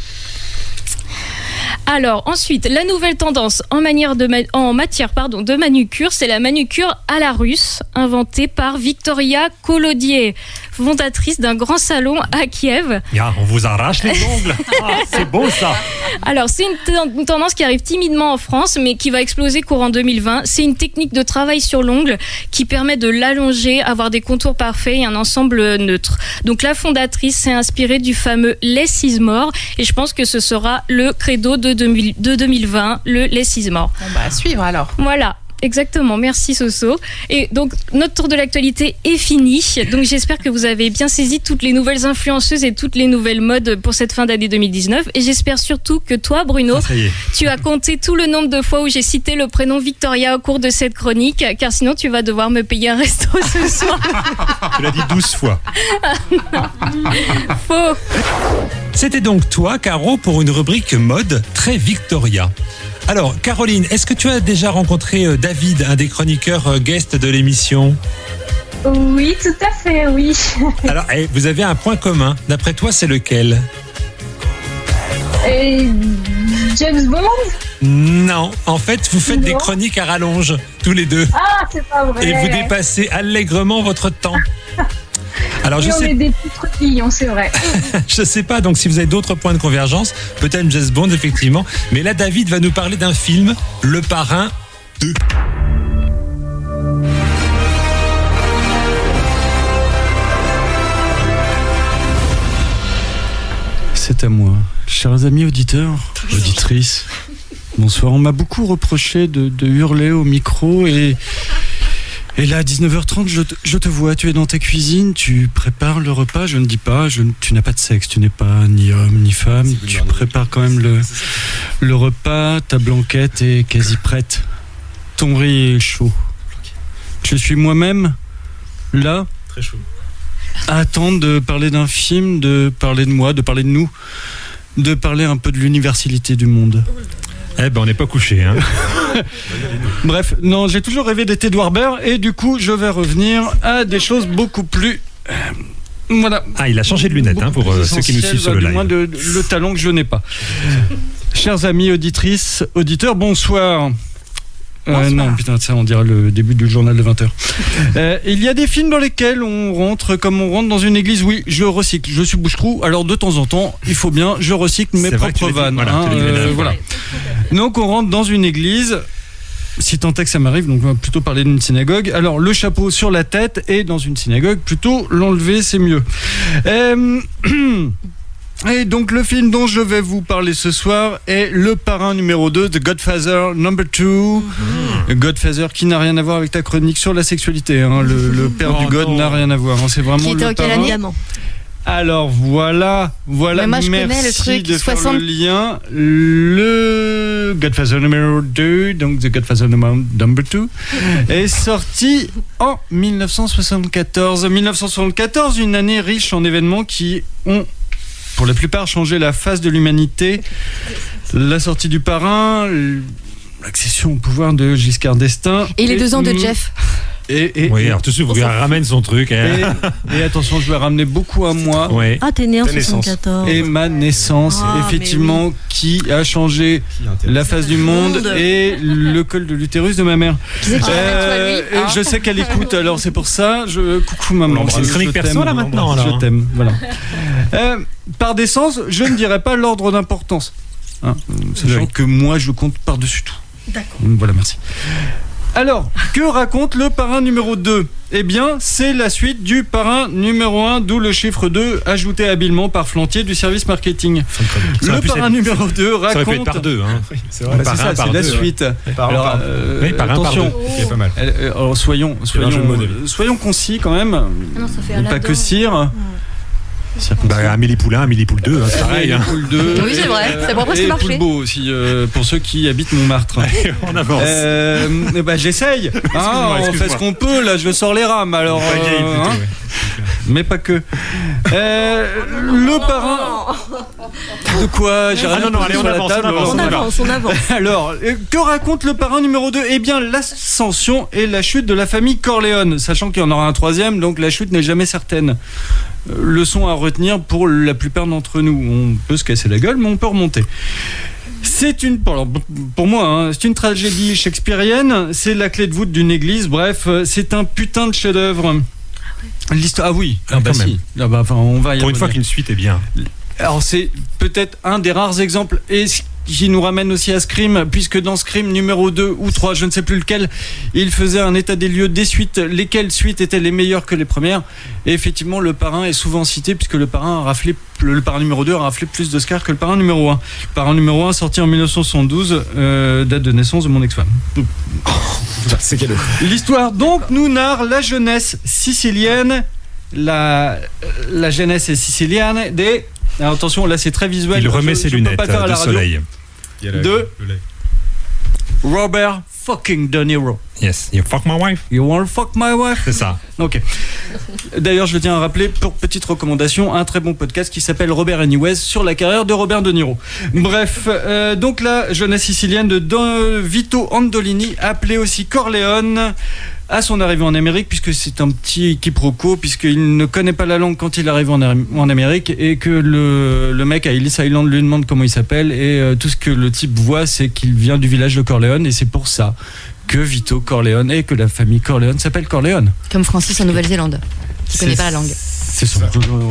Alors ensuite, la nouvelle tendance en matière de manucure, c'est la manucure à la russe, inventée par Victoria Kolodier, fondatrice d'un grand salon à Kiev. On vous arrache les ongles. C'est beau ça. Alors c'est une tendance qui arrive timidement en France, mais qui va exploser courant 2020. C'est une technique de travail sur l'ongle qui permet de l'allonger, avoir des contours parfaits et un ensemble neutre. Donc la fondatrice s'est inspirée du fameux Less is more, et je pense que ce sera le credo de 2020, le Less is more. On va suivre alors. Voilà. Exactement, merci Soso. Et donc notre tour de l'actualité est fini. Donc j'espère que vous avez bien saisi toutes les nouvelles influenceuses et toutes les nouvelles modes pour cette fin d'année 2019. Et j'espère surtout que toi, Bruno, tu as compté tout le nombre de fois où j'ai cité le prénom Victoria au cours de cette chronique, car sinon tu vas devoir me payer un resto ce soir. Tu l'as dit 12 fois. Faux. C'était donc toi, Caro, pour une rubrique mode très Victoria. Alors, Caroline, est-ce que tu as déjà rencontré David, un des chroniqueurs guest de l'émission ? Oui, tout à fait, oui. Alors, vous avez un point commun. D'après toi, c'est lequel ? James Bond ? Non, en fait, vous faites des chroniques à rallonge, tous les deux. Ah, c'est pas vrai. Et vous dépassez allègrement votre temps. Alors, on est des petits truquillons, c'est vrai. Je sais pas, donc si vous avez d'autres points de convergence, peut-être James Bond, effectivement. Mais là, David va nous parler d'un film, Le Parrain 2. C'est à moi. Chers amis auditeurs, auditrices, bonsoir. On m'a beaucoup reproché de hurler au micro et là, à 19h30, je te vois, tu es dans ta cuisine, tu prépares le repas, je ne dis pas, tu n'as pas de sexe, tu n'es pas ni homme ni femme, tu prépares quand même le repas, ta blanquette est quasi prête, ton riz est chaud. Je suis moi-même, là, très chaud, à attendre de parler d'un film, de parler de moi, de parler de nous, de parler un peu de l'universalité du monde. On n'est pas couché, hein. Bref, non, j'ai toujours rêvé d'être Edouard Baird et du coup, je vais revenir à des choses beaucoup plus... voilà. Ah, il a changé de lunettes, hein, pour ceux qui nous suivent sur le live. Du moins, le talent que je n'ai pas. Chers amis auditrices, auditeurs, bonsoir. Non, putain, ça, on dirait le début du journal de 20h. Il y a des films dans lesquels on rentre comme on rentre dans une église. Oui, je recycle, je suis bouche-trou. Alors, de temps en temps, il faut bien, je recycle mes propres vannes. Voilà. Donc, on rentre dans une église. Si tant est que ça m'arrive, donc on va plutôt parler d'une synagogue. Alors, le chapeau sur la tête et dans une synagogue, plutôt l'enlever, c'est mieux. Et donc le film dont je vais vous parler ce soir est Le Parrain numéro 2, The Godfather number 2. Godfather qui n'a rien à voir avec ta chronique sur la sexualité, hein. Le père du God n'a rien à voir, hein. C'est vraiment le parrain. Alors voilà, mais moi, je merci le truc, de faire le lien. Le Godfather numéro 2, donc The Godfather number 2, est sorti en 1974. 1974, une année riche en événements qui ont pour la plupart changé la face de l'humanité. La sortie du Parrain, l'accession au pouvoir de Giscard d'Estaing. Et les 2 ans de Jeff. Oui, alors tout de suite, vous ramène son truc. Hein. Et attention, je vais ramener beaucoup à moi. Ouais. Ah, t'es né en 74. Et ma naissance, effectivement, oui. Qui a changé la face du monde et le col de l'utérus de ma mère. Je sais qu'elle écoute, alors c'est pour ça. Coucou maman. C'est une chronique perso là maintenant. Je t'aime, voilà. Par décence, je ne dirais pas l'ordre d'importance. Hein, sachant que moi, je compte par-dessus tout. D'accord. Voilà, merci. Alors, que raconte le parrain numéro 2 ? Eh bien, c'est la suite du parrain numéro 1, d'où le chiffre 2 ajouté habilement par Flantier du service marketing. Le parrain numéro 2 raconte... Ça aurait pu être par 2. Hein. C'est vrai, c'est ça, c'est la suite. Alors, oui, par attention, c'est pas mal. Alors, soyons concis quand même. Non, ça fait pas que cire. Amélie Poulain, Amélie Poule 2, c'est pareil. Oui, c'est vrai, ça pourrait presque marcher. Et Poulbeau aussi, pour ceux qui habitent Montmartre. On avance. J'essaye. On fait ce qu'on peut, là, je sors les rames. Alors, mais pas que. Le parrain. De quoi ? J'ai rien allez, on avance. On avance. Alors, que raconte le parrain numéro 2 ? Eh bien, l'ascension et la chute de la famille Corleone, sachant qu'il y en aura un troisième, donc la chute n'est jamais certaine. Leçon à retenir pour la plupart d'entre nous. On peut se casser la gueule, mais on peut remonter. Pour moi, c'est une tragédie shakespearienne. C'est la clé de voûte d'une église. Bref, c'est un putain de chef-d'œuvre. L'histoire, on va y pour une fois qu'une suite est bien. Alors c'est peut-être un des rares exemples et qui nous ramène aussi à Scream, puisque dans Scream numéro 2 ou 3, je ne sais plus lequel, il faisait un état des lieux des suites, lesquelles suites étaient les meilleures que les premières. Et effectivement, le parrain est souvent cité, puisque le parrain numéro 2 a raflé plus d'Oscars que le parrain numéro 1. Le parrain numéro 1 sorti en 1972, date de naissance de mon ex-femme. C'est cadeau. L'histoire donc nous narre la jeunesse sicilienne, la jeunesse sicilienne des... Alors, attention, là c'est très visuel. Il remet ses lunettes de soleil. De Robert fucking De Niro. Yes, you fuck my wife. You wanna fuck my wife? C'est ça. Ok. D'ailleurs, je tiens à rappeler, pour petite recommandation, un très bon podcast qui s'appelle Robert Anyways sur la carrière de Robert De Niro. Bref, donc la jeunesse sicilienne de Vito Andolini, appelé aussi Corleone, à son arrivée en Amérique, puisque c'est un petit quiproquo, puisqu'il ne connaît pas la langue quand il arrive en Amérique, et que le mec à Ellis Island lui demande comment il s'appelle, et tout ce que le type voit, c'est qu'il vient du village de Corleone, et c'est pour ça que Vito Corleone et que la famille Corleone s'appelle Corleone. Comme Francis en Nouvelle-Zélande, qui connaît pas la langue. C'est ça.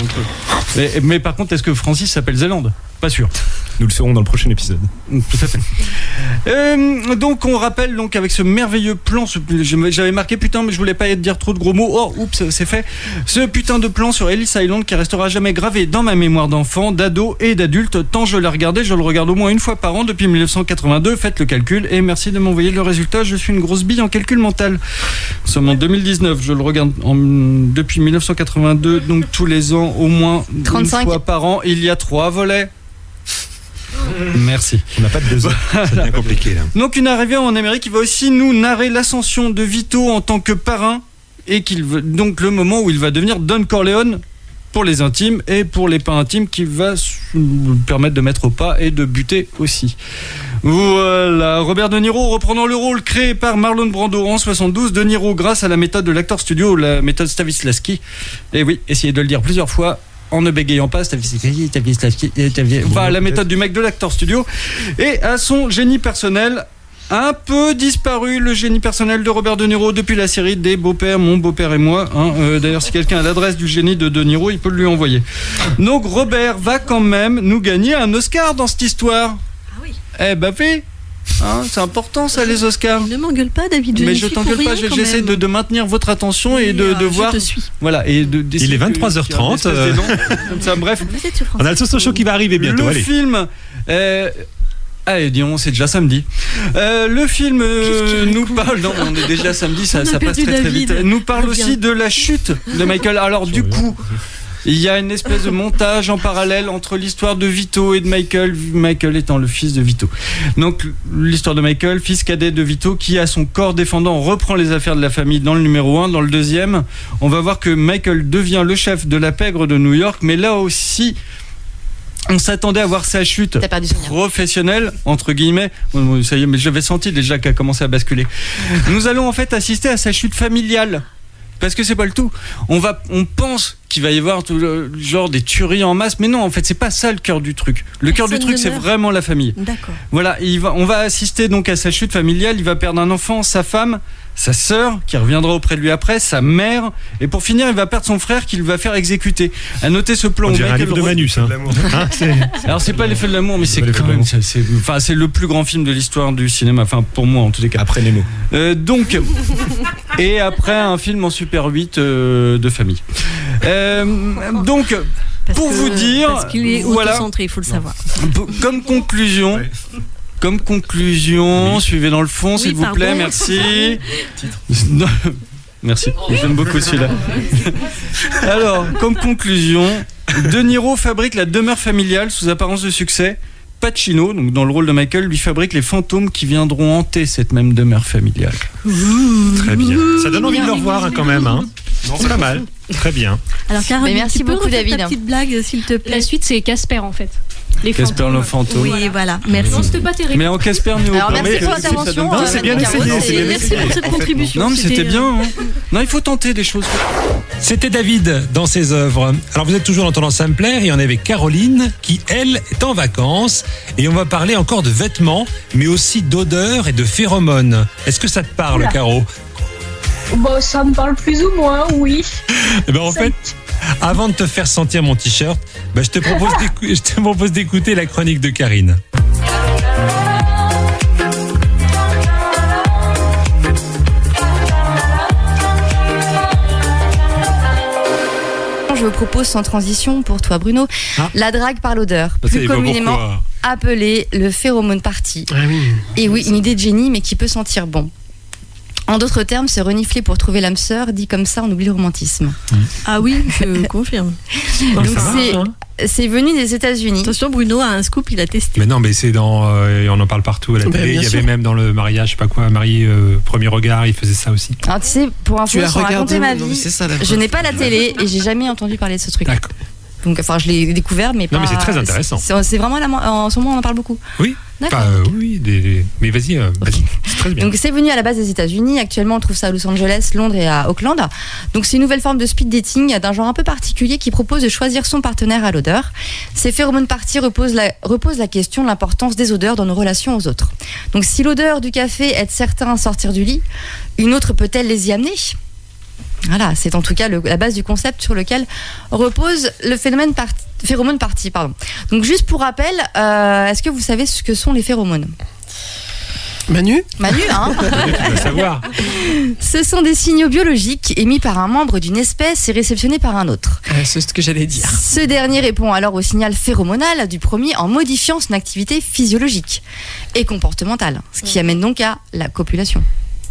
Mais par contre, est-ce que Francis s'appelle Zélande ? Pas sûr. Nous le saurons dans le prochain épisode. Tout à fait. Donc on rappelle donc avec ce merveilleux plan, j'avais marqué putain mais je voulais pas dire trop de gros mots. Oh oups, c'est fait. Ce putain de plan sur Ellis Island qui restera jamais gravé dans ma mémoire d'enfant, d'ado et d'adulte. Tant je l'ai regardé, je le regarde au moins une fois par an depuis 1982. Faites le calcul et merci de m'envoyer le résultat. Je suis une grosse bille en calcul mental. Nous sommes en 2019. Je le regarde depuis 1982, donc tous les ans au moins 35. Une fois par an. Il y a 3 volets. Merci. On n'a pas de 2 ans. C'est bien compliqué là. Donc une arrivée en Amérique, il va aussi nous narrer l'ascension de Vito en tant que parrain et donc le moment où il va devenir Don Corleone pour les intimes et pour les pas intimes qui va nous permettre de mettre au pas et de buter aussi. Voilà, Robert De Niro reprenant le rôle créé par Marlon Brando en 72. De Niro grâce à la méthode de l'acteur studio, la méthode Stanislavski. Et oui, essayez de le dire plusieurs fois en ne bégayant pas, la méthode du mec de l'acteur studio, et à son génie personnel, un peu disparu, le génie personnel de Robert De Niro depuis la série des beaux-pères, mon beau-père et moi. D'ailleurs, si quelqu'un a l'adresse du génie de De Niro, il peut lui envoyer. Donc Robert va quand même nous gagner un Oscar dans cette histoire. Ah oui. Eh ben oui. C'est important ça, les Oscars. Ne m'engueule pas, David. Mais je t'engueule pas, j'essaie de maintenir votre attention et de voir. Je te suis. Voilà, et il est 23h30. Comme ça, bref. On a le Soso Show qui va arriver bientôt. Le allez. film. Allez, disons, c'est déjà samedi. Le film nous parle. Non, on est déjà samedi, ça passe très vite. Nous parle aussi de la chute de Michael. Alors, du coup. Il y a une espèce de montage en parallèle entre l'histoire de Vito et de Michael, Michael étant le fils de Vito. Donc l'histoire de Michael, fils cadet de Vito, qui à son corps défendant reprend les affaires de la famille dans le numéro 1. Dans le deuxième, on va voir que Michael devient le chef de la pègre de New York, mais là aussi on s'attendait à voir sa chute professionnelle, entre guillemets. Ça y est, mais j'avais senti déjà qu'elle a commencé à basculer. Nous allons en fait assister à sa chute familiale. Parce que c'est pas le tout. On pense qu'il va y avoir tout genre des tueries en masse, mais non, en fait, c'est pas ça le cœur du truc. Le cœur du truc, c'est vraiment la famille. D'accord. Voilà, on va assister donc à sa chute familiale. Il va perdre un enfant, sa femme, sa sœur, qui reviendra auprès de lui après, sa mère, et pour finir, il va perdre son frère qu'il va faire exécuter. À noter ce plan. On dirait un livre de Manus. Alors c'est pas l'effet de l'amour, mais c'est quand même, c'est le plus grand film de l'histoire du cinéma. Enfin pour moi en tous les cas. Après Nemo. Donc et après un film en Super 8 de famille. Donc. Pour vous dire, parce qu'il est autocentré, il faut le savoir. Comme conclusion, suivez dans le fond, s'il vous plaît, merci. Merci, j'aime beaucoup celui-là. Alors, comme conclusion, De Niro fabrique la demeure familiale sous apparence de succès. Pacino, donc dans le rôle de Michael, lui fabrique les fantômes qui viendront hanter cette même demeure familiale. Très bien. Ça donne envie de le revoir quand même. Hein. Non, c'est pas mal. Très bien. Alors, Caroline, merci beaucoup, David. Ta petite blague, s'il te plaît. La suite, c'est Casper en fait. Casper le fantôme. Oui, voilà. Merci. Non, c'était pas terrible. Mais en Casper Néo. Alors, merci pour l'intervention. C'est bien essayé. Merci pour cette contribution. Non, mais c'était bien. Hein. Non, il faut tenter des choses. C'était David dans ses œuvres. Alors vous êtes toujours dans Tendance à me plaire et on est avec Caroline qui, elle, est en vacances. Et on va parler encore de vêtements, mais aussi d'odeurs et de phéromones. Est-ce que ça te parle, Oula. Caro? Bon, ça me parle plus ou moins, oui. Eh ben, en fait, avant de te faire sentir mon t-shirt, je te propose d'écouter la chronique de Karine. Je vous propose sans transition pour toi Bruno, la drague par l'odeur, plus communément appelée le phéromone party. Et oui, une idée de génie mais qui peut sentir bon. En d'autres termes, se renifler pour trouver l'âme sœur, dit comme ça, on oublie le romantisme. Ah oui, je confirme. Donc c'est venu des États-Unis. Attention, Bruno a un scoop, il a testé. Mais non, mais c'est dans. On en parle partout à la télé. Il y avait même dans le mariage, je sais pas quoi, marié premier regard, il faisait ça aussi. Alors tu sais, pour info, sans raconter ma vie, ça, je n'ai pas la télé et j'ai jamais entendu parler de ce truc. D'accord. Donc, enfin, je l'ai découvert, mais pas. Non, mais c'est très intéressant. C'est vraiment en ce moment, on en parle beaucoup. Oui. D'accord. Oui, mais vas-y, c'est très bien. Donc c'est venu à la base des États-Unis. Actuellement, on trouve ça à Los Angeles, Londres et à Auckland. Donc c'est une nouvelle forme de speed dating d'un genre un peu particulier qui propose de choisir son partenaire à l'odeur. Ces phéromones parties reposent la question de l'importance des odeurs dans nos relations aux autres. Donc si l'odeur du café aide certains à sortir du lit, une autre peut-elle les y amener ? Voilà, c'est en tout cas la base du concept sur lequel repose le phéromone party. Donc juste pour rappel, est-ce que vous savez ce que sont les phéromones ? Manu, hein. Tu vas savoir. Ce sont des signaux biologiques émis par un membre d'une espèce et réceptionnés par un autre. c'est ce que j'allais dire. Ce dernier répond alors au signal phéromonal du premier en modifiant son activité physiologique et comportementale, ce qui amène donc à la copulation.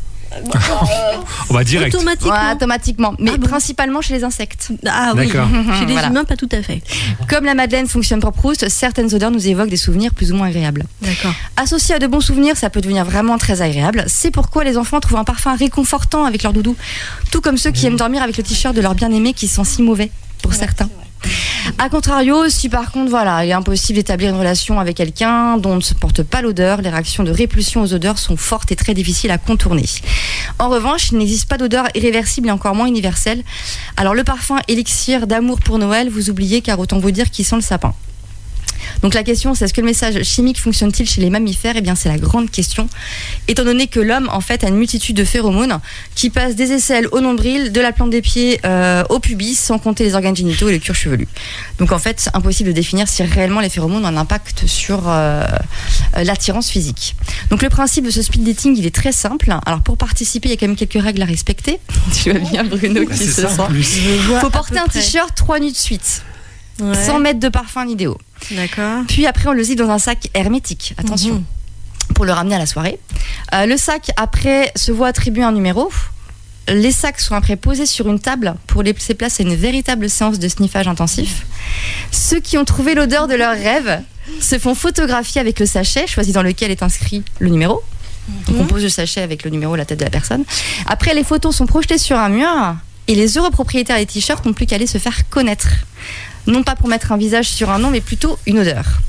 On va direct. Automatiquement, mais principalement chez les insectes. Ah oui, d'accord. Chez les humains, pas tout à fait. Comme la Madeleine fonctionne pour Proust, certaines odeurs nous évoquent des souvenirs plus ou moins agréables. D'accord. Associé à de bons souvenirs, ça peut devenir vraiment très agréable. C'est pourquoi les enfants trouvent un parfum réconfortant avec leur doudou, tout comme ceux qui aiment dormir avec le t-shirt de leur bien-aimé qui sent si mauvais pour certains. A contrario, si par contre, il est impossible d'établir une relation avec quelqu'un dont on ne supporte pas l'odeur, les réactions de répulsion aux odeurs sont fortes et très difficiles à contourner. En revanche, il n'existe pas d'odeur irréversible et encore moins universelle. Alors le parfum élixir d'amour pour Noël, vous oubliez car autant vous dire qu'il sent le sapin. Donc la question, c'est est-ce que le message chimique fonctionne-t-il chez les mammifères ? Eh bien, c'est la grande question, étant donné que l'homme, en fait, a une multitude de phéromones qui passent des aisselles au nombril, de la plante des pieds au pubis, sans compter les organes génitaux et le cuir chevelu. Donc en fait, c'est impossible de définir si réellement les phéromones ont un impact sur l'attirance physique. Donc le principe de ce speed dating, il est très simple. Alors pour participer, il y a quand même quelques règles à respecter. Tu vas bien, Bruno, qui se sent. Il faut porter un t-shirt 3 nuits de suite. Ouais. 100 mètres de parfum ni déo. D'accord. Puis après, on le zip dans un sac hermétique. Attention. Pour le ramener à la soirée. Le sac, après, se voit attribuer un numéro. Les sacs sont après posés sur une table pour laisser place à une véritable séance de sniffage intensif. Ceux qui ont trouvé l'odeur de leur rêve se font photographier avec le sachet choisi dans lequel est inscrit le numéro. Donc on pose le sachet avec le numéro, la tête de la personne. Après, les photos sont projetées sur un mur et les heureux propriétaires des t-shirts n'ont plus qu'à aller se faire connaître. Non pas pour mettre un visage sur un nom, mais plutôt une odeur.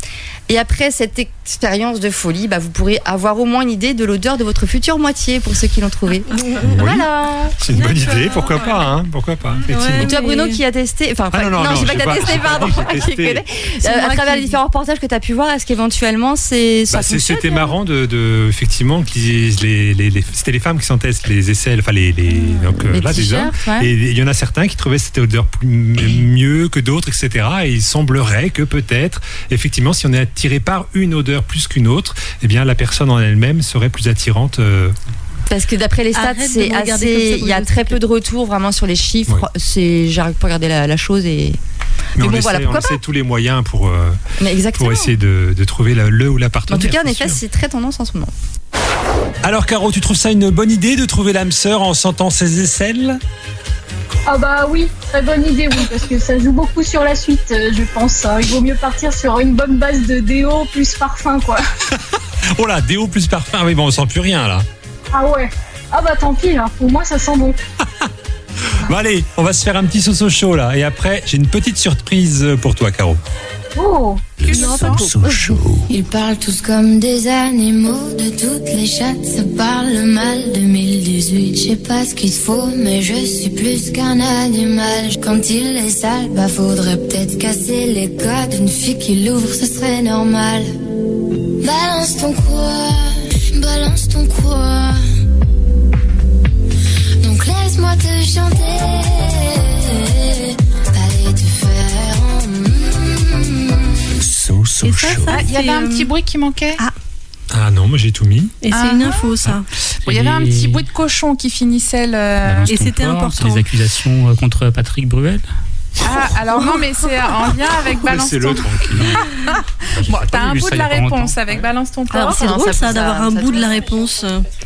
Et après cette expérience de folie, vous pourrez avoir au moins une idée de l'odeur de votre future moitié pour ceux qui l'ont trouvé. Voilà. C'est une bonne idée, pourquoi pas, hein, pourquoi pas. Et toi, Bruno, qui a testé, enfin, non, je sais pas que tu as testé, pardon, qui connaît. À travers les différents reportages que tu as pu voir, est-ce qu'éventuellement ça fonctionne? C'était marrant effectivement, c'était les femmes qui sentaient les aisselles, enfin les là des hommes. Ouais. Et il y en a certains qui trouvaient cette odeur mieux que d'autres, etc. Et il semblerait que peut-être, effectivement, si on est attiré par une odeur plus qu'une autre, eh bien la personne en elle-même serait plus attirante. Parce que d'après les stats, c'est assez. Il y a très peu de retours vraiment sur les chiffres. Ouais. J'arrive pas à regarder la chose et. Mais on essaie tous les moyens pour essayer de trouver le ou la partenaire. En tout cas, en effet, c'est très tendance en ce moment. Alors, Caro, tu trouves ça une bonne idée de trouver l'âme sœur en sentant ses aisselles? Ah oui, très bonne idée, oui, parce que ça joue beaucoup sur la suite, je pense. Il vaut mieux partir sur une bonne base de déo plus parfum, quoi. Oh là, déo plus parfum, oui, on sent plus rien, là. Ah ouais. Tant pis, là. Pour moi, ça sent bon. Allez, on va se faire un petit soso chaud, là. Et après, j'ai une petite surprise pour toi, Caro. Oh, le soso chaud. Ils parlent tous comme des animaux, de toutes les chattes, ça parle mal. 2018, je sais pas ce qu'il faut, mais je suis plus qu'un animal. Quand il est sale, faudrait peut-être casser les codes. Une fille qui l'ouvre, ce serait normal. Balance ton quoi. Donc laisse-moi te chanter. Allez te faire soso chaud. Il y avait un petit bruit qui manquait. Ah non, moi j'ai tout mis. Et c'est une info, ça. Il y avait un petit bruit de cochon qui finissait Et c'était important. Les accusations contre Patrick Bruel. Alors non, mais c'est en lien avec Balance ton porc. Bon, t'as un bout de la réponse avec Balance ton porc. Alors c'est drôle ça d'avoir un bout de la réponse.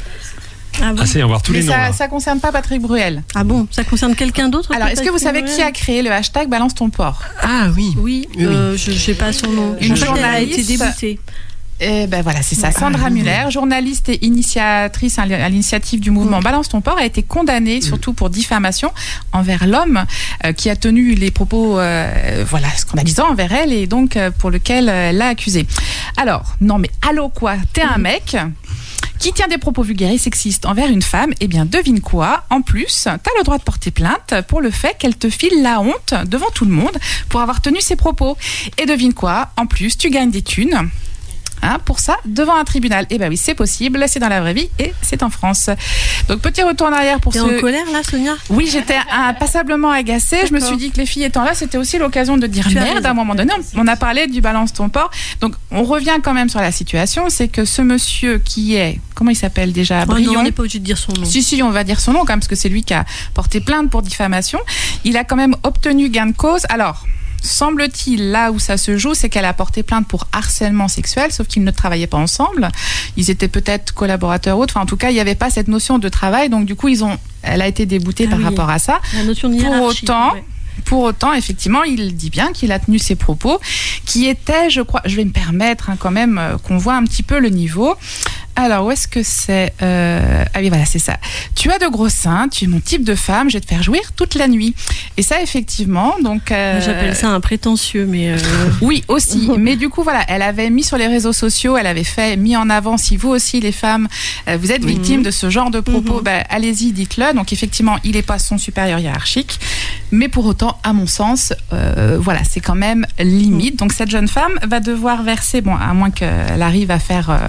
C'est y avoir tous les noms. Ça concerne pas Patrick Bruel. Ah bon, ça concerne quelqu'un d'autre? Alors, est-ce que vous savez qui a créé le hashtag Balance ton porc? Ah oui. Oui, je sais pas son nom. Une journaliste a été déboutée. Voilà, c'est ça. Sandra Muller, journaliste et initiatrice à l'initiative du mouvement Balance ton porc, a été condamnée surtout pour diffamation envers l'homme qui a tenu les propos scandalisants envers elle et donc pour lequel elle l'a accusée. Alors, non mais allô quoi? T'es un mec qui tient des propos vulgaires et sexistes envers une femme, eh bien devine quoi? En plus, t'as le droit de porter plainte pour le fait qu'elle te file la honte devant tout le monde pour avoir tenu ses propos. Et devine quoi? En plus, tu gagnes des thunes. Pour ça, devant un tribunal. Eh ben oui, c'est possible, c'est dans la vraie vie et c'est en France. Donc petit retour en arrière pour T'es en colère là, Sonia? Oui, j'étais passablement agacée. Je me suis dit que les filles étant là, c'était aussi l'occasion de dire merde à un moment donné. On a parlé du Balance ton porc. Donc on revient quand même sur la situation, c'est que ce monsieur qui est, comment il s'appelle déjà? Brion. Non, on n'est pas obligé de dire son nom. Si, on va dire son nom quand même, parce que c'est lui qui a porté plainte pour diffamation. Il a quand même obtenu gain de cause. Alors, semble-t-il, là où ça se joue, c'est qu'elle a porté plainte pour harcèlement sexuel, sauf qu'ils ne travaillaient pas ensemble. Ils étaient peut-être collaborateurs ou autres. Enfin, en tout cas, il n'y avait pas cette notion de travail. Donc, du coup, elle a été déboutée par rapport à ça. La notion de hiérarchie. Pour autant, effectivement, il dit bien qu'il a tenu ses propos, qui étaient, je crois, je vais me permettre quand même qu'on voit un petit peu le niveau. Alors, où est-ce que c'est Ah oui, voilà, c'est ça. Tu as de gros seins, tu es mon type de femme, je vais te faire jouir toute la nuit. Et ça, effectivement, donc... J'appelle ça un prétentieux, mais... Oui, aussi. Mais du coup, voilà, elle avait mis sur les réseaux sociaux, elle avait mis en avant, si vous aussi, les femmes, vous êtes victimes de ce genre de propos, allez-y, dites-le. Donc, effectivement, il n'est pas son supérieur hiérarchique. Mais pour autant, à mon sens, c'est quand même limite. Donc, cette jeune femme va devoir verser, à moins qu'elle arrive à faire,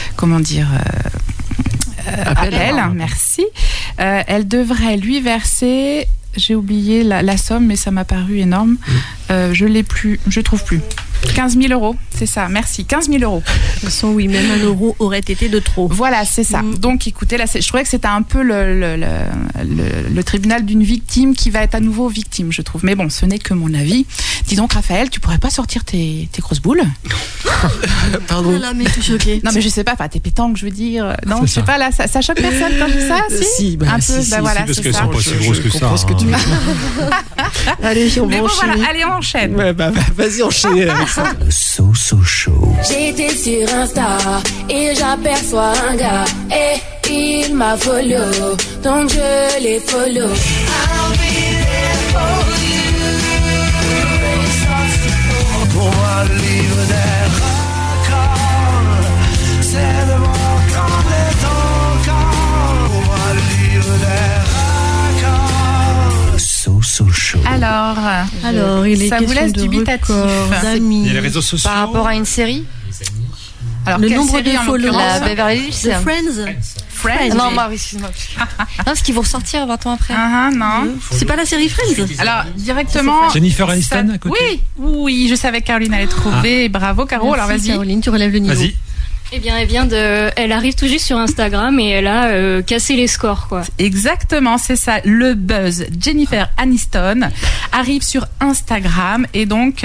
appel, merci. Elle devrait lui verser, j'ai oublié la somme, mais ça m'a paru énorme. Je l'ai plus, je trouve plus. 15 000 euros, c'est ça, merci. 15 000 euros. De toute façon, oui, même 1 euro aurait été de trop. Voilà, c'est ça. Donc, écoutez, là, je trouvais que c'était un peu le tribunal d'une victime qui va être à nouveau victime, je trouve. Mais bon, ce n'est que mon avis. Dis donc, Raphaël, tu pourrais pas sortir tes grosses boules? Pardon. Là, mais tout choqué. Non, mais je sais pas, tes pétanques, je veux dire. Non, je sais pas, là, ça choque personne quand je dis ça, si? Si, un peu, si, voilà, parce c'est qu'elles ça. sont pas si grosses que ça. Ce que tu veux. Allez, on va enchaîner. Voilà, allez, on enchaîne. Vas-y, enchaîner avec ça. Le soso chaud. J'étais sur Insta et j'aperçois un gars et il m'a follow, donc je l'ai follow. I'll be there for you. Pour moi le livre d'air Alors, il est ça vous question laisse de dubitatif. records, d'amis. Il y a les réseaux sociaux. Par rapport à une série. Alors, le quelle nombre série, de en followers. l'occurrence La Beverly Hills. The Friends. Friends. Non, Marie, excuse-moi. Non, parce qu'ils vont ressortir 20 ans après. Non. C'est pas la série Friends. Alors, directement. Jennifer Aniston à côté. Oui, je savais que Caroline allait trouver. Bravo, Caro. Merci, Alors, vas-y. Caroline, tu relèves le niveau. Vas-y. Eh bien, elle arrive tout juste sur Instagram et elle a cassé les scores, quoi. Exactement, c'est ça. Le buzz. Jennifer Aniston arrive sur Instagram et donc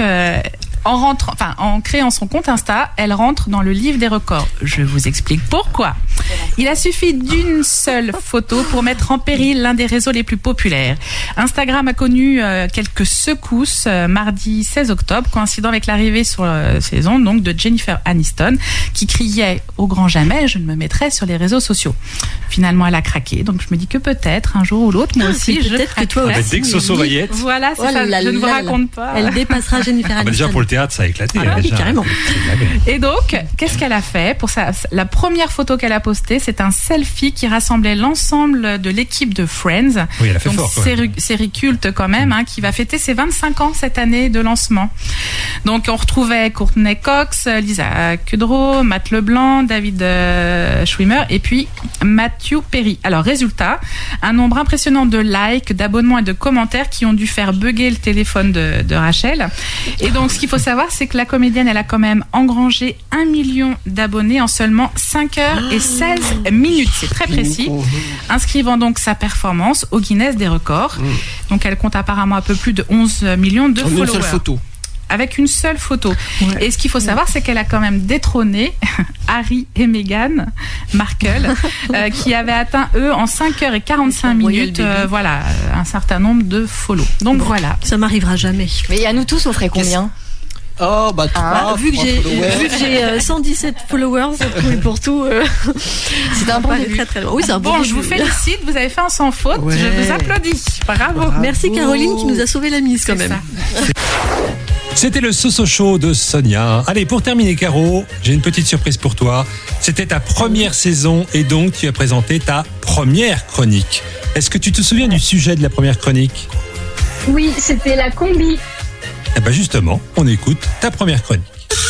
en créant son compte Insta, elle rentre dans le livre des records. Je vous explique pourquoi. Il a suffi d'une seule photo pour mettre en péril l'un des réseaux les plus populaires. Instagram a connu quelques secousses mardi 16 octobre, coïncidant avec l'arrivée sur ses ondes donc de Jennifer Aniston, qui criait au grand jamais « Je ne me mettrai sur les réseaux sociaux ». Finalement, elle a craqué. Donc, je me dis que peut-être, un jour ou l'autre, moi aussi, je peut-être que toi aussi. Dès que Soso va y être. Voilà, c'est ça. Je ne vous raconte pas. Elle dépassera Jennifer Aniston. Déjà, pour le théâtre, ça a éclaté. Ah, déjà. carrément. Et donc, qu'est-ce qu'elle a fait pour ça? La première photo qu'elle a postée, c'est un selfie qui rassemblait l'ensemble de l'équipe de Friends. Oui, elle a fait donc, fort. série culte quand même, qui va fêter ses 25 ans cette année de lancement. Donc, on retrouvait Courtney Cox, Lisa Kudrow, Matt Leblanc, David Schwimmer et puis Matthew Perry. Alors, résultat, un nombre impressionnant de likes, d'abonnements et de commentaires qui ont dû faire bugger le téléphone de Rachel. Et donc, ce qu'il faut savoir, c'est que la comédienne, elle a quand même engrangé 1 million d'abonnés en seulement 5 heures et 16 minutes. C'est très précis. Inscrivant donc sa performance au Guinness des records. Donc, elle compte apparemment un peu plus de 11 millions de followers. Une seule photo. Avec une seule photo. Ouais. Et ce qu'il faut savoir, c'est qu'elle a quand même détrôné Harry et Meghan Markle, qui avaient atteint, eux, en 5 heures et 45 minutes, un certain nombre de follow. Donc voilà. Ça m'arrivera jamais. Mais à nous tous, on ferait combien? Oh, bah, vu que j'ai 117 followers pour tout, c'est un bon début. Très très loin. Oui, c'est un bon je vous félicite, vous avez fait un sans faute. Ouais. Je vous applaudis. Bravo. Merci Caroline qui nous a sauvé la mise quand même. C'était le Soso Show de Sonia. Allez, pour terminer, Caro, j'ai une petite surprise pour toi. C'était ta première saison et donc tu as présenté ta première chronique. Est-ce que tu te souviens du sujet de la première chronique? Oui, c'était la combi. Eh ben justement, on écoute ta première chronique.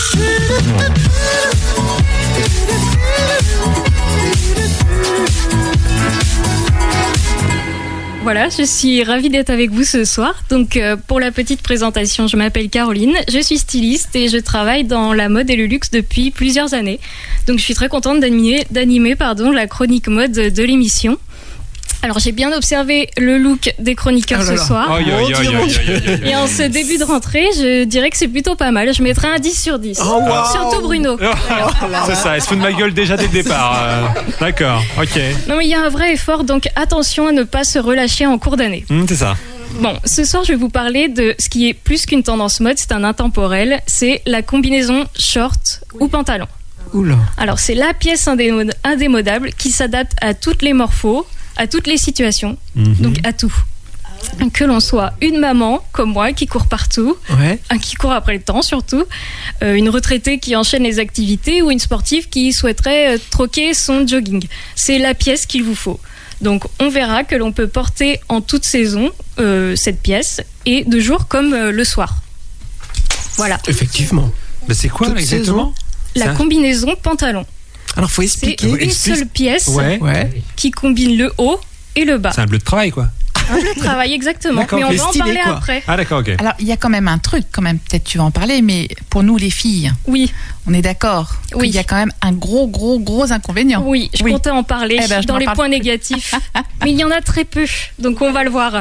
Voilà, je suis ravie d'être avec vous ce soir. Donc, pour la petite présentation, je m'appelle Caroline, je suis styliste et je travaille dans la mode et le luxe depuis plusieurs années. Donc, je suis très contente d'animer la chronique mode de l'émission. Alors, j'ai bien observé le look des chroniqueurs ce soir. Et en ce début de rentrée, je dirais que c'est plutôt pas mal. Je mettrais un 10 sur 10. Oh, wow. Surtout Bruno. C'est ça, elle se fout de ma gueule déjà dès le départ. D'accord, ok. Non, mais il y a un vrai effort, donc attention à ne pas se relâcher en cours d'année. C'est ça. Bon, ce soir, je vais vous parler de ce qui est plus qu'une tendance mode, c'est un intemporel. C'est la combinaison short ou pantalon. Oula. Alors, c'est la pièce indémodable qui s'adapte à toutes les morphos, à toutes les situations, donc à tout. Que l'on soit une maman comme moi qui court partout, qui court après le temps surtout, une retraitée qui enchaîne les activités ou une sportive qui souhaiterait troquer son jogging. C'est la pièce qu'il vous faut. Donc on verra que l'on peut porter en toute saison cette pièce et de jour comme le soir. Voilà. Effectivement. Mais c'est quoi là, exactement? La combinaison pantalon. Alors, faut expliquer. C'est une seule pièce qui combine le haut et le bas. C'est un bleu de travail, quoi. Un bleu de travail, exactement. Mais on va en parler après. Ah, d'accord, ok. Alors, il y a quand même un truc, peut-être tu vas en parler, mais pour nous, les filles, on est d'accord qu'il y a quand même un gros inconvénient. Oui, je comptais en parler dans les points négatifs. Mais il y en a très peu, donc on va le voir.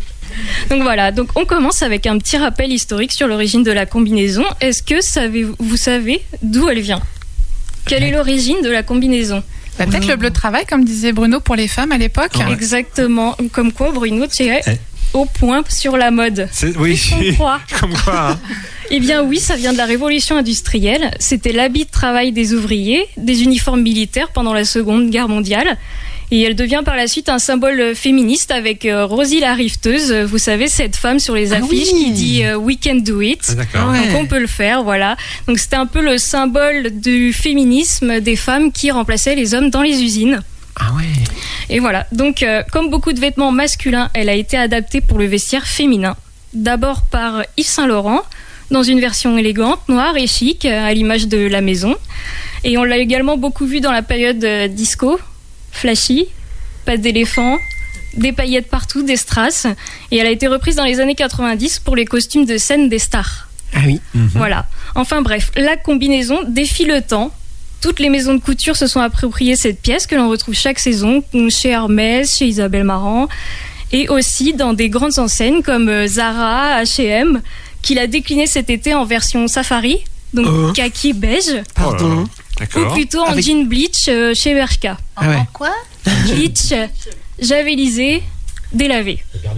Donc voilà, donc on commence avec un petit rappel historique sur l'origine de la combinaison. Est-ce que vous savez d'où elle vient? Quelle est l'origine de la combinaison? Peut-être le bleu de travail, comme disait Bruno, pour les femmes à l'époque. Exactement. Comme quoi, Bruno, tu es au point sur la mode. Oui, comme quoi. Hein. Eh bien oui, ça vient de la révolution industrielle. C'était l'habit de travail des ouvriers, des uniformes militaires pendant la Seconde Guerre mondiale. Et elle devient par la suite un symbole féministe avec Rosie la rifteuse, vous savez, cette femme sur les affiches qui dit « We can do it ». Donc on peut le faire, voilà. Donc c'était un peu le symbole du féminisme des femmes qui remplaçaient les hommes dans les usines. Ah ouais. Et voilà, donc comme beaucoup de vêtements masculins, elle a été adaptée pour le vestiaire féminin. D'abord par Yves Saint Laurent, dans une version élégante, noire et chic, à l'image de la maison. Et on l'a également beaucoup vu dans la période disco, flashy, pattes d'éléphant, des paillettes partout, des strass. Et elle a été reprise dans les années 90 pour les costumes de scène des stars. Ah oui. Voilà. Enfin bref, la combinaison défie le temps. Toutes les maisons de couture se sont appropriées cette pièce que l'on retrouve chaque saison chez Hermès, chez Isabelle Marant et aussi dans des grandes enseignes comme Zara, H&M, qui l'a décliné cet été en version safari, donc kaki beige. Pardon. Ou plutôt en jean bleach chez Bershka. Ah ouais. Quoi? Bleach, javelisé, délavé.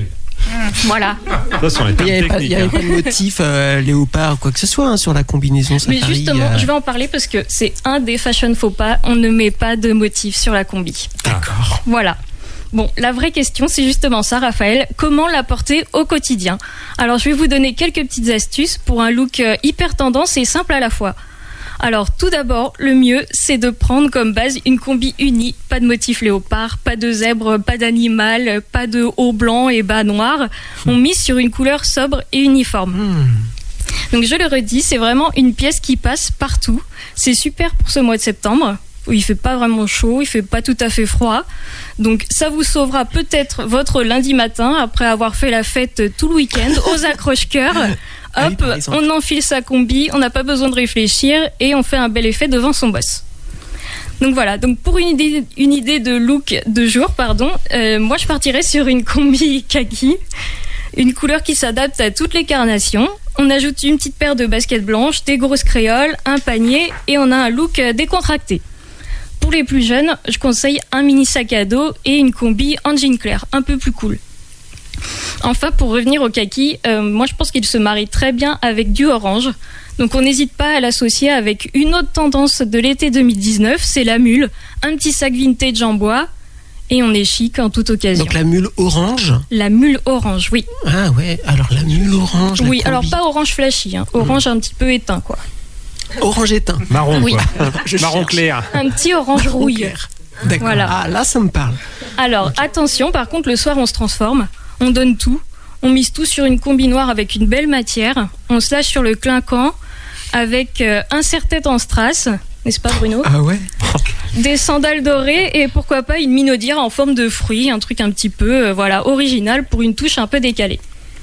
Voilà. Il n'y avait pas de motif léopard ou quoi que ce soit sur la combinaison safari. Mais justement, je vais en parler parce que c'est un des fashion faux pas. On ne met pas de motif sur la combi. D'accord. Voilà. Bon, la vraie question, c'est justement ça, Raphaël. Comment la porter au quotidien? Alors, je vais vous donner quelques petites astuces pour un look hyper tendance et simple à la fois. Alors, tout d'abord, le mieux, c'est de prendre comme base une combi unie. Pas de motif léopard, pas de zèbre, pas d'animal, pas de haut blanc et bas noir. On mise sur une couleur sobre et uniforme. Donc, je le redis, c'est vraiment une pièce qui passe partout. C'est super pour ce mois de septembre, où il fait pas vraiment chaud, il fait pas tout à fait froid. Donc, ça vous sauvera peut-être votre lundi matin, après avoir fait la fête tout le week-end, aux accroche-cœurs. Hop, on enfile sa combi, on n'a pas besoin de réfléchir et on fait un bel effet devant son boss. Donc voilà, donc pour une idée de look de jour, moi je partirais sur une combi kaki, une couleur qui s'adapte à toutes les carnations. On ajoute une petite paire de baskets blanches, des grosses créoles, un panier et on a un look décontracté. Pour les plus jeunes, je conseille un mini sac à dos et une combi en jean clair, un peu plus cool. Enfin, pour revenir au kaki, moi je pense qu'il se marie très bien avec du orange. Donc on n'hésite pas à l'associer avec une autre tendance de l'été 2019, c'est la mule. Un petit sac vintage en bois et on est chic en toute occasion. Donc la mule orange? La mule orange, oui. Ah ouais, alors la mule orange. Oui, alors pas orange flashy, orange un petit peu éteint quoi. Orange éteint. Marron oui. quoi. Marron clair. Un petit orange rouille. D'accord. Voilà. Ah là ça me parle. Alors attention, par contre le soir on se transforme. On donne tout, on mise tout sur une combi noire avec une belle matière, on se lâche sur le clinquant avec un serre-tête en strass, n'est-ce pas Bruno? Ah ouais. Des sandales dorées et pourquoi pas une minaudière en forme de fruit, un truc un petit peu original pour une touche un peu décalée.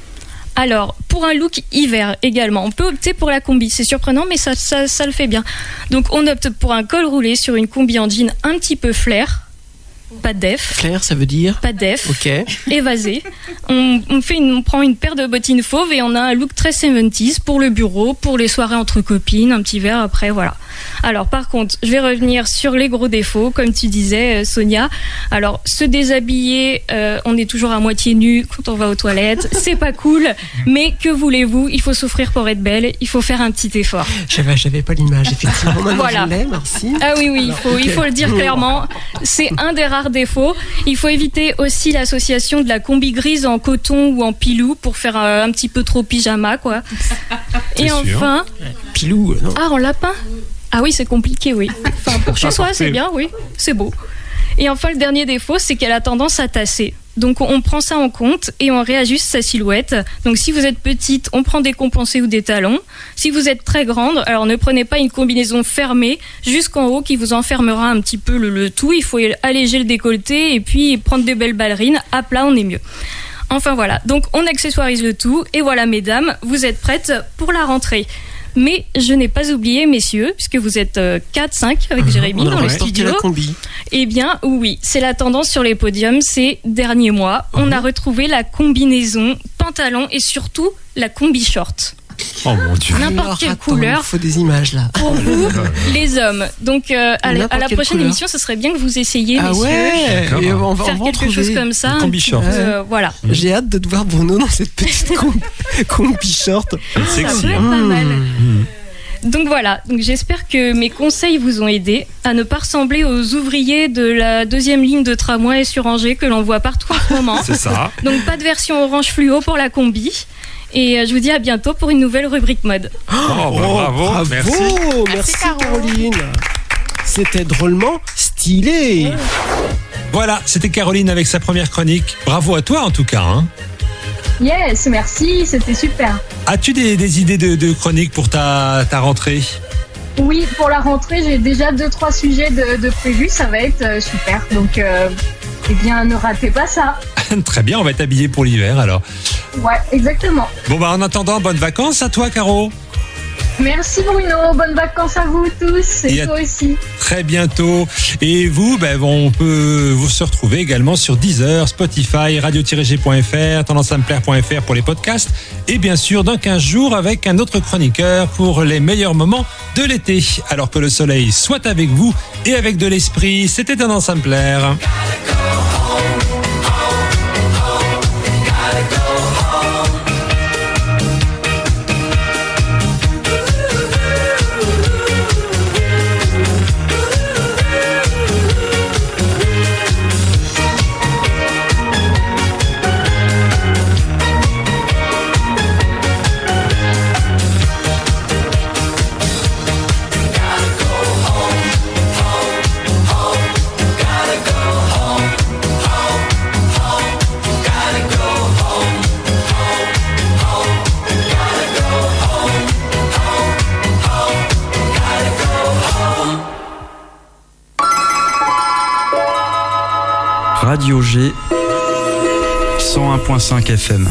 Alors, pour un look hiver également, on peut opter pour la combi, c'est surprenant mais ça le fait bien. Donc on opte pour un col roulé sur une combi en jean un petit peu flair. Pas de def. Flair, ça veut dire? Pas de def. Ok. Évasé. On prend une paire de bottines fauves et on a un look très 70s pour le bureau, pour les soirées entre copines, un petit verre après, voilà. Alors par contre, je vais revenir sur les gros défauts, comme tu disais, Sonia. Alors, se déshabiller, on est toujours à moitié nu quand on va aux toilettes, c'est pas cool, mais que voulez-vous? Il faut souffrir pour être belle, il faut faire un petit effort. J'avais pas l'image, effectivement. Voilà. Merci. Ah oui, il faut le dire clairement. C'est un des rares défauts. Il faut éviter aussi l'association de la combi grise en coton ou en pilou pour faire un petit peu trop pyjama, quoi. Et enfin... Pilou, non? Ah, en lapin? Ah oui, c'est compliqué, oui. Enfin, pour chez soi, c'est bien, oui. C'est beau. Et enfin, le dernier défaut, c'est qu'elle a tendance à tasser. Donc, on prend ça en compte et on réajuste sa silhouette. Donc, si vous êtes petite, on prend des compensés ou des talons. Si vous êtes très grande, alors ne prenez pas une combinaison fermée jusqu'en haut qui vous enfermera un petit peu le tout. Il faut alléger le décolleté et puis prendre des belles ballerines. À plat, on est mieux. Enfin, voilà. Donc, on accessoirise le tout. Et voilà, mesdames, vous êtes prêtes pour la rentrée. Mais je n'ai pas oublié, messieurs, puisque vous êtes 4-5 avec Jérémy dans le studio. La combi. Eh bien, oui, c'est la tendance sur les podiums ces derniers mois. On a retrouvé la combinaison pantalon et surtout la combi short. Oh mon Dieu. N'importe quelle couleur. Il faut des images là. Pour vous, les hommes. Donc, à la prochaine émission, ce serait bien que vous essayiez, messieurs. Et on va faire quelque chose comme ça. Combi short. Voilà. J'ai hâte de te voir Bruno dans cette petite combi short. C'est sexy. Ça peut être pas mal. Donc voilà, donc j'espère que mes conseils vous ont aidé à ne pas ressembler aux ouvriers de la deuxième ligne de tramway sur Angers que l'on voit partout en ce moment. C'est ça. Donc pas de version orange fluo pour la combi. Et je vous dis à bientôt pour une nouvelle rubrique mode. Bravo, merci Caroline. C'était drôlement stylé. Voilà, c'était Caroline avec sa première chronique. Bravo à toi en tout cas. Yes, merci, c'était super. As-tu des idées de chroniques pour ta rentrée? Oui, pour la rentrée, j'ai déjà 2-3 sujets de prévus, ça va être super. Donc, eh bien, ne ratez pas ça. Très bien, on va être habillé pour l'hiver alors. Ouais, exactement. Bon, en attendant, bonnes vacances à toi, Caro. Merci Bruno, bonnes vacances à vous tous et toi aussi. Très bientôt. Et vous, on peut vous se retrouver également sur Deezer, Spotify, radio-g.fr, tendanceamplaire.fr pour les podcasts. Et bien sûr, dans 15 jours, avec un autre chroniqueur pour les meilleurs moments de l'été. Alors que le soleil soit avec vous et avec de l'esprit, c'était Tendance à me plaire. Radio G 101.5 FM.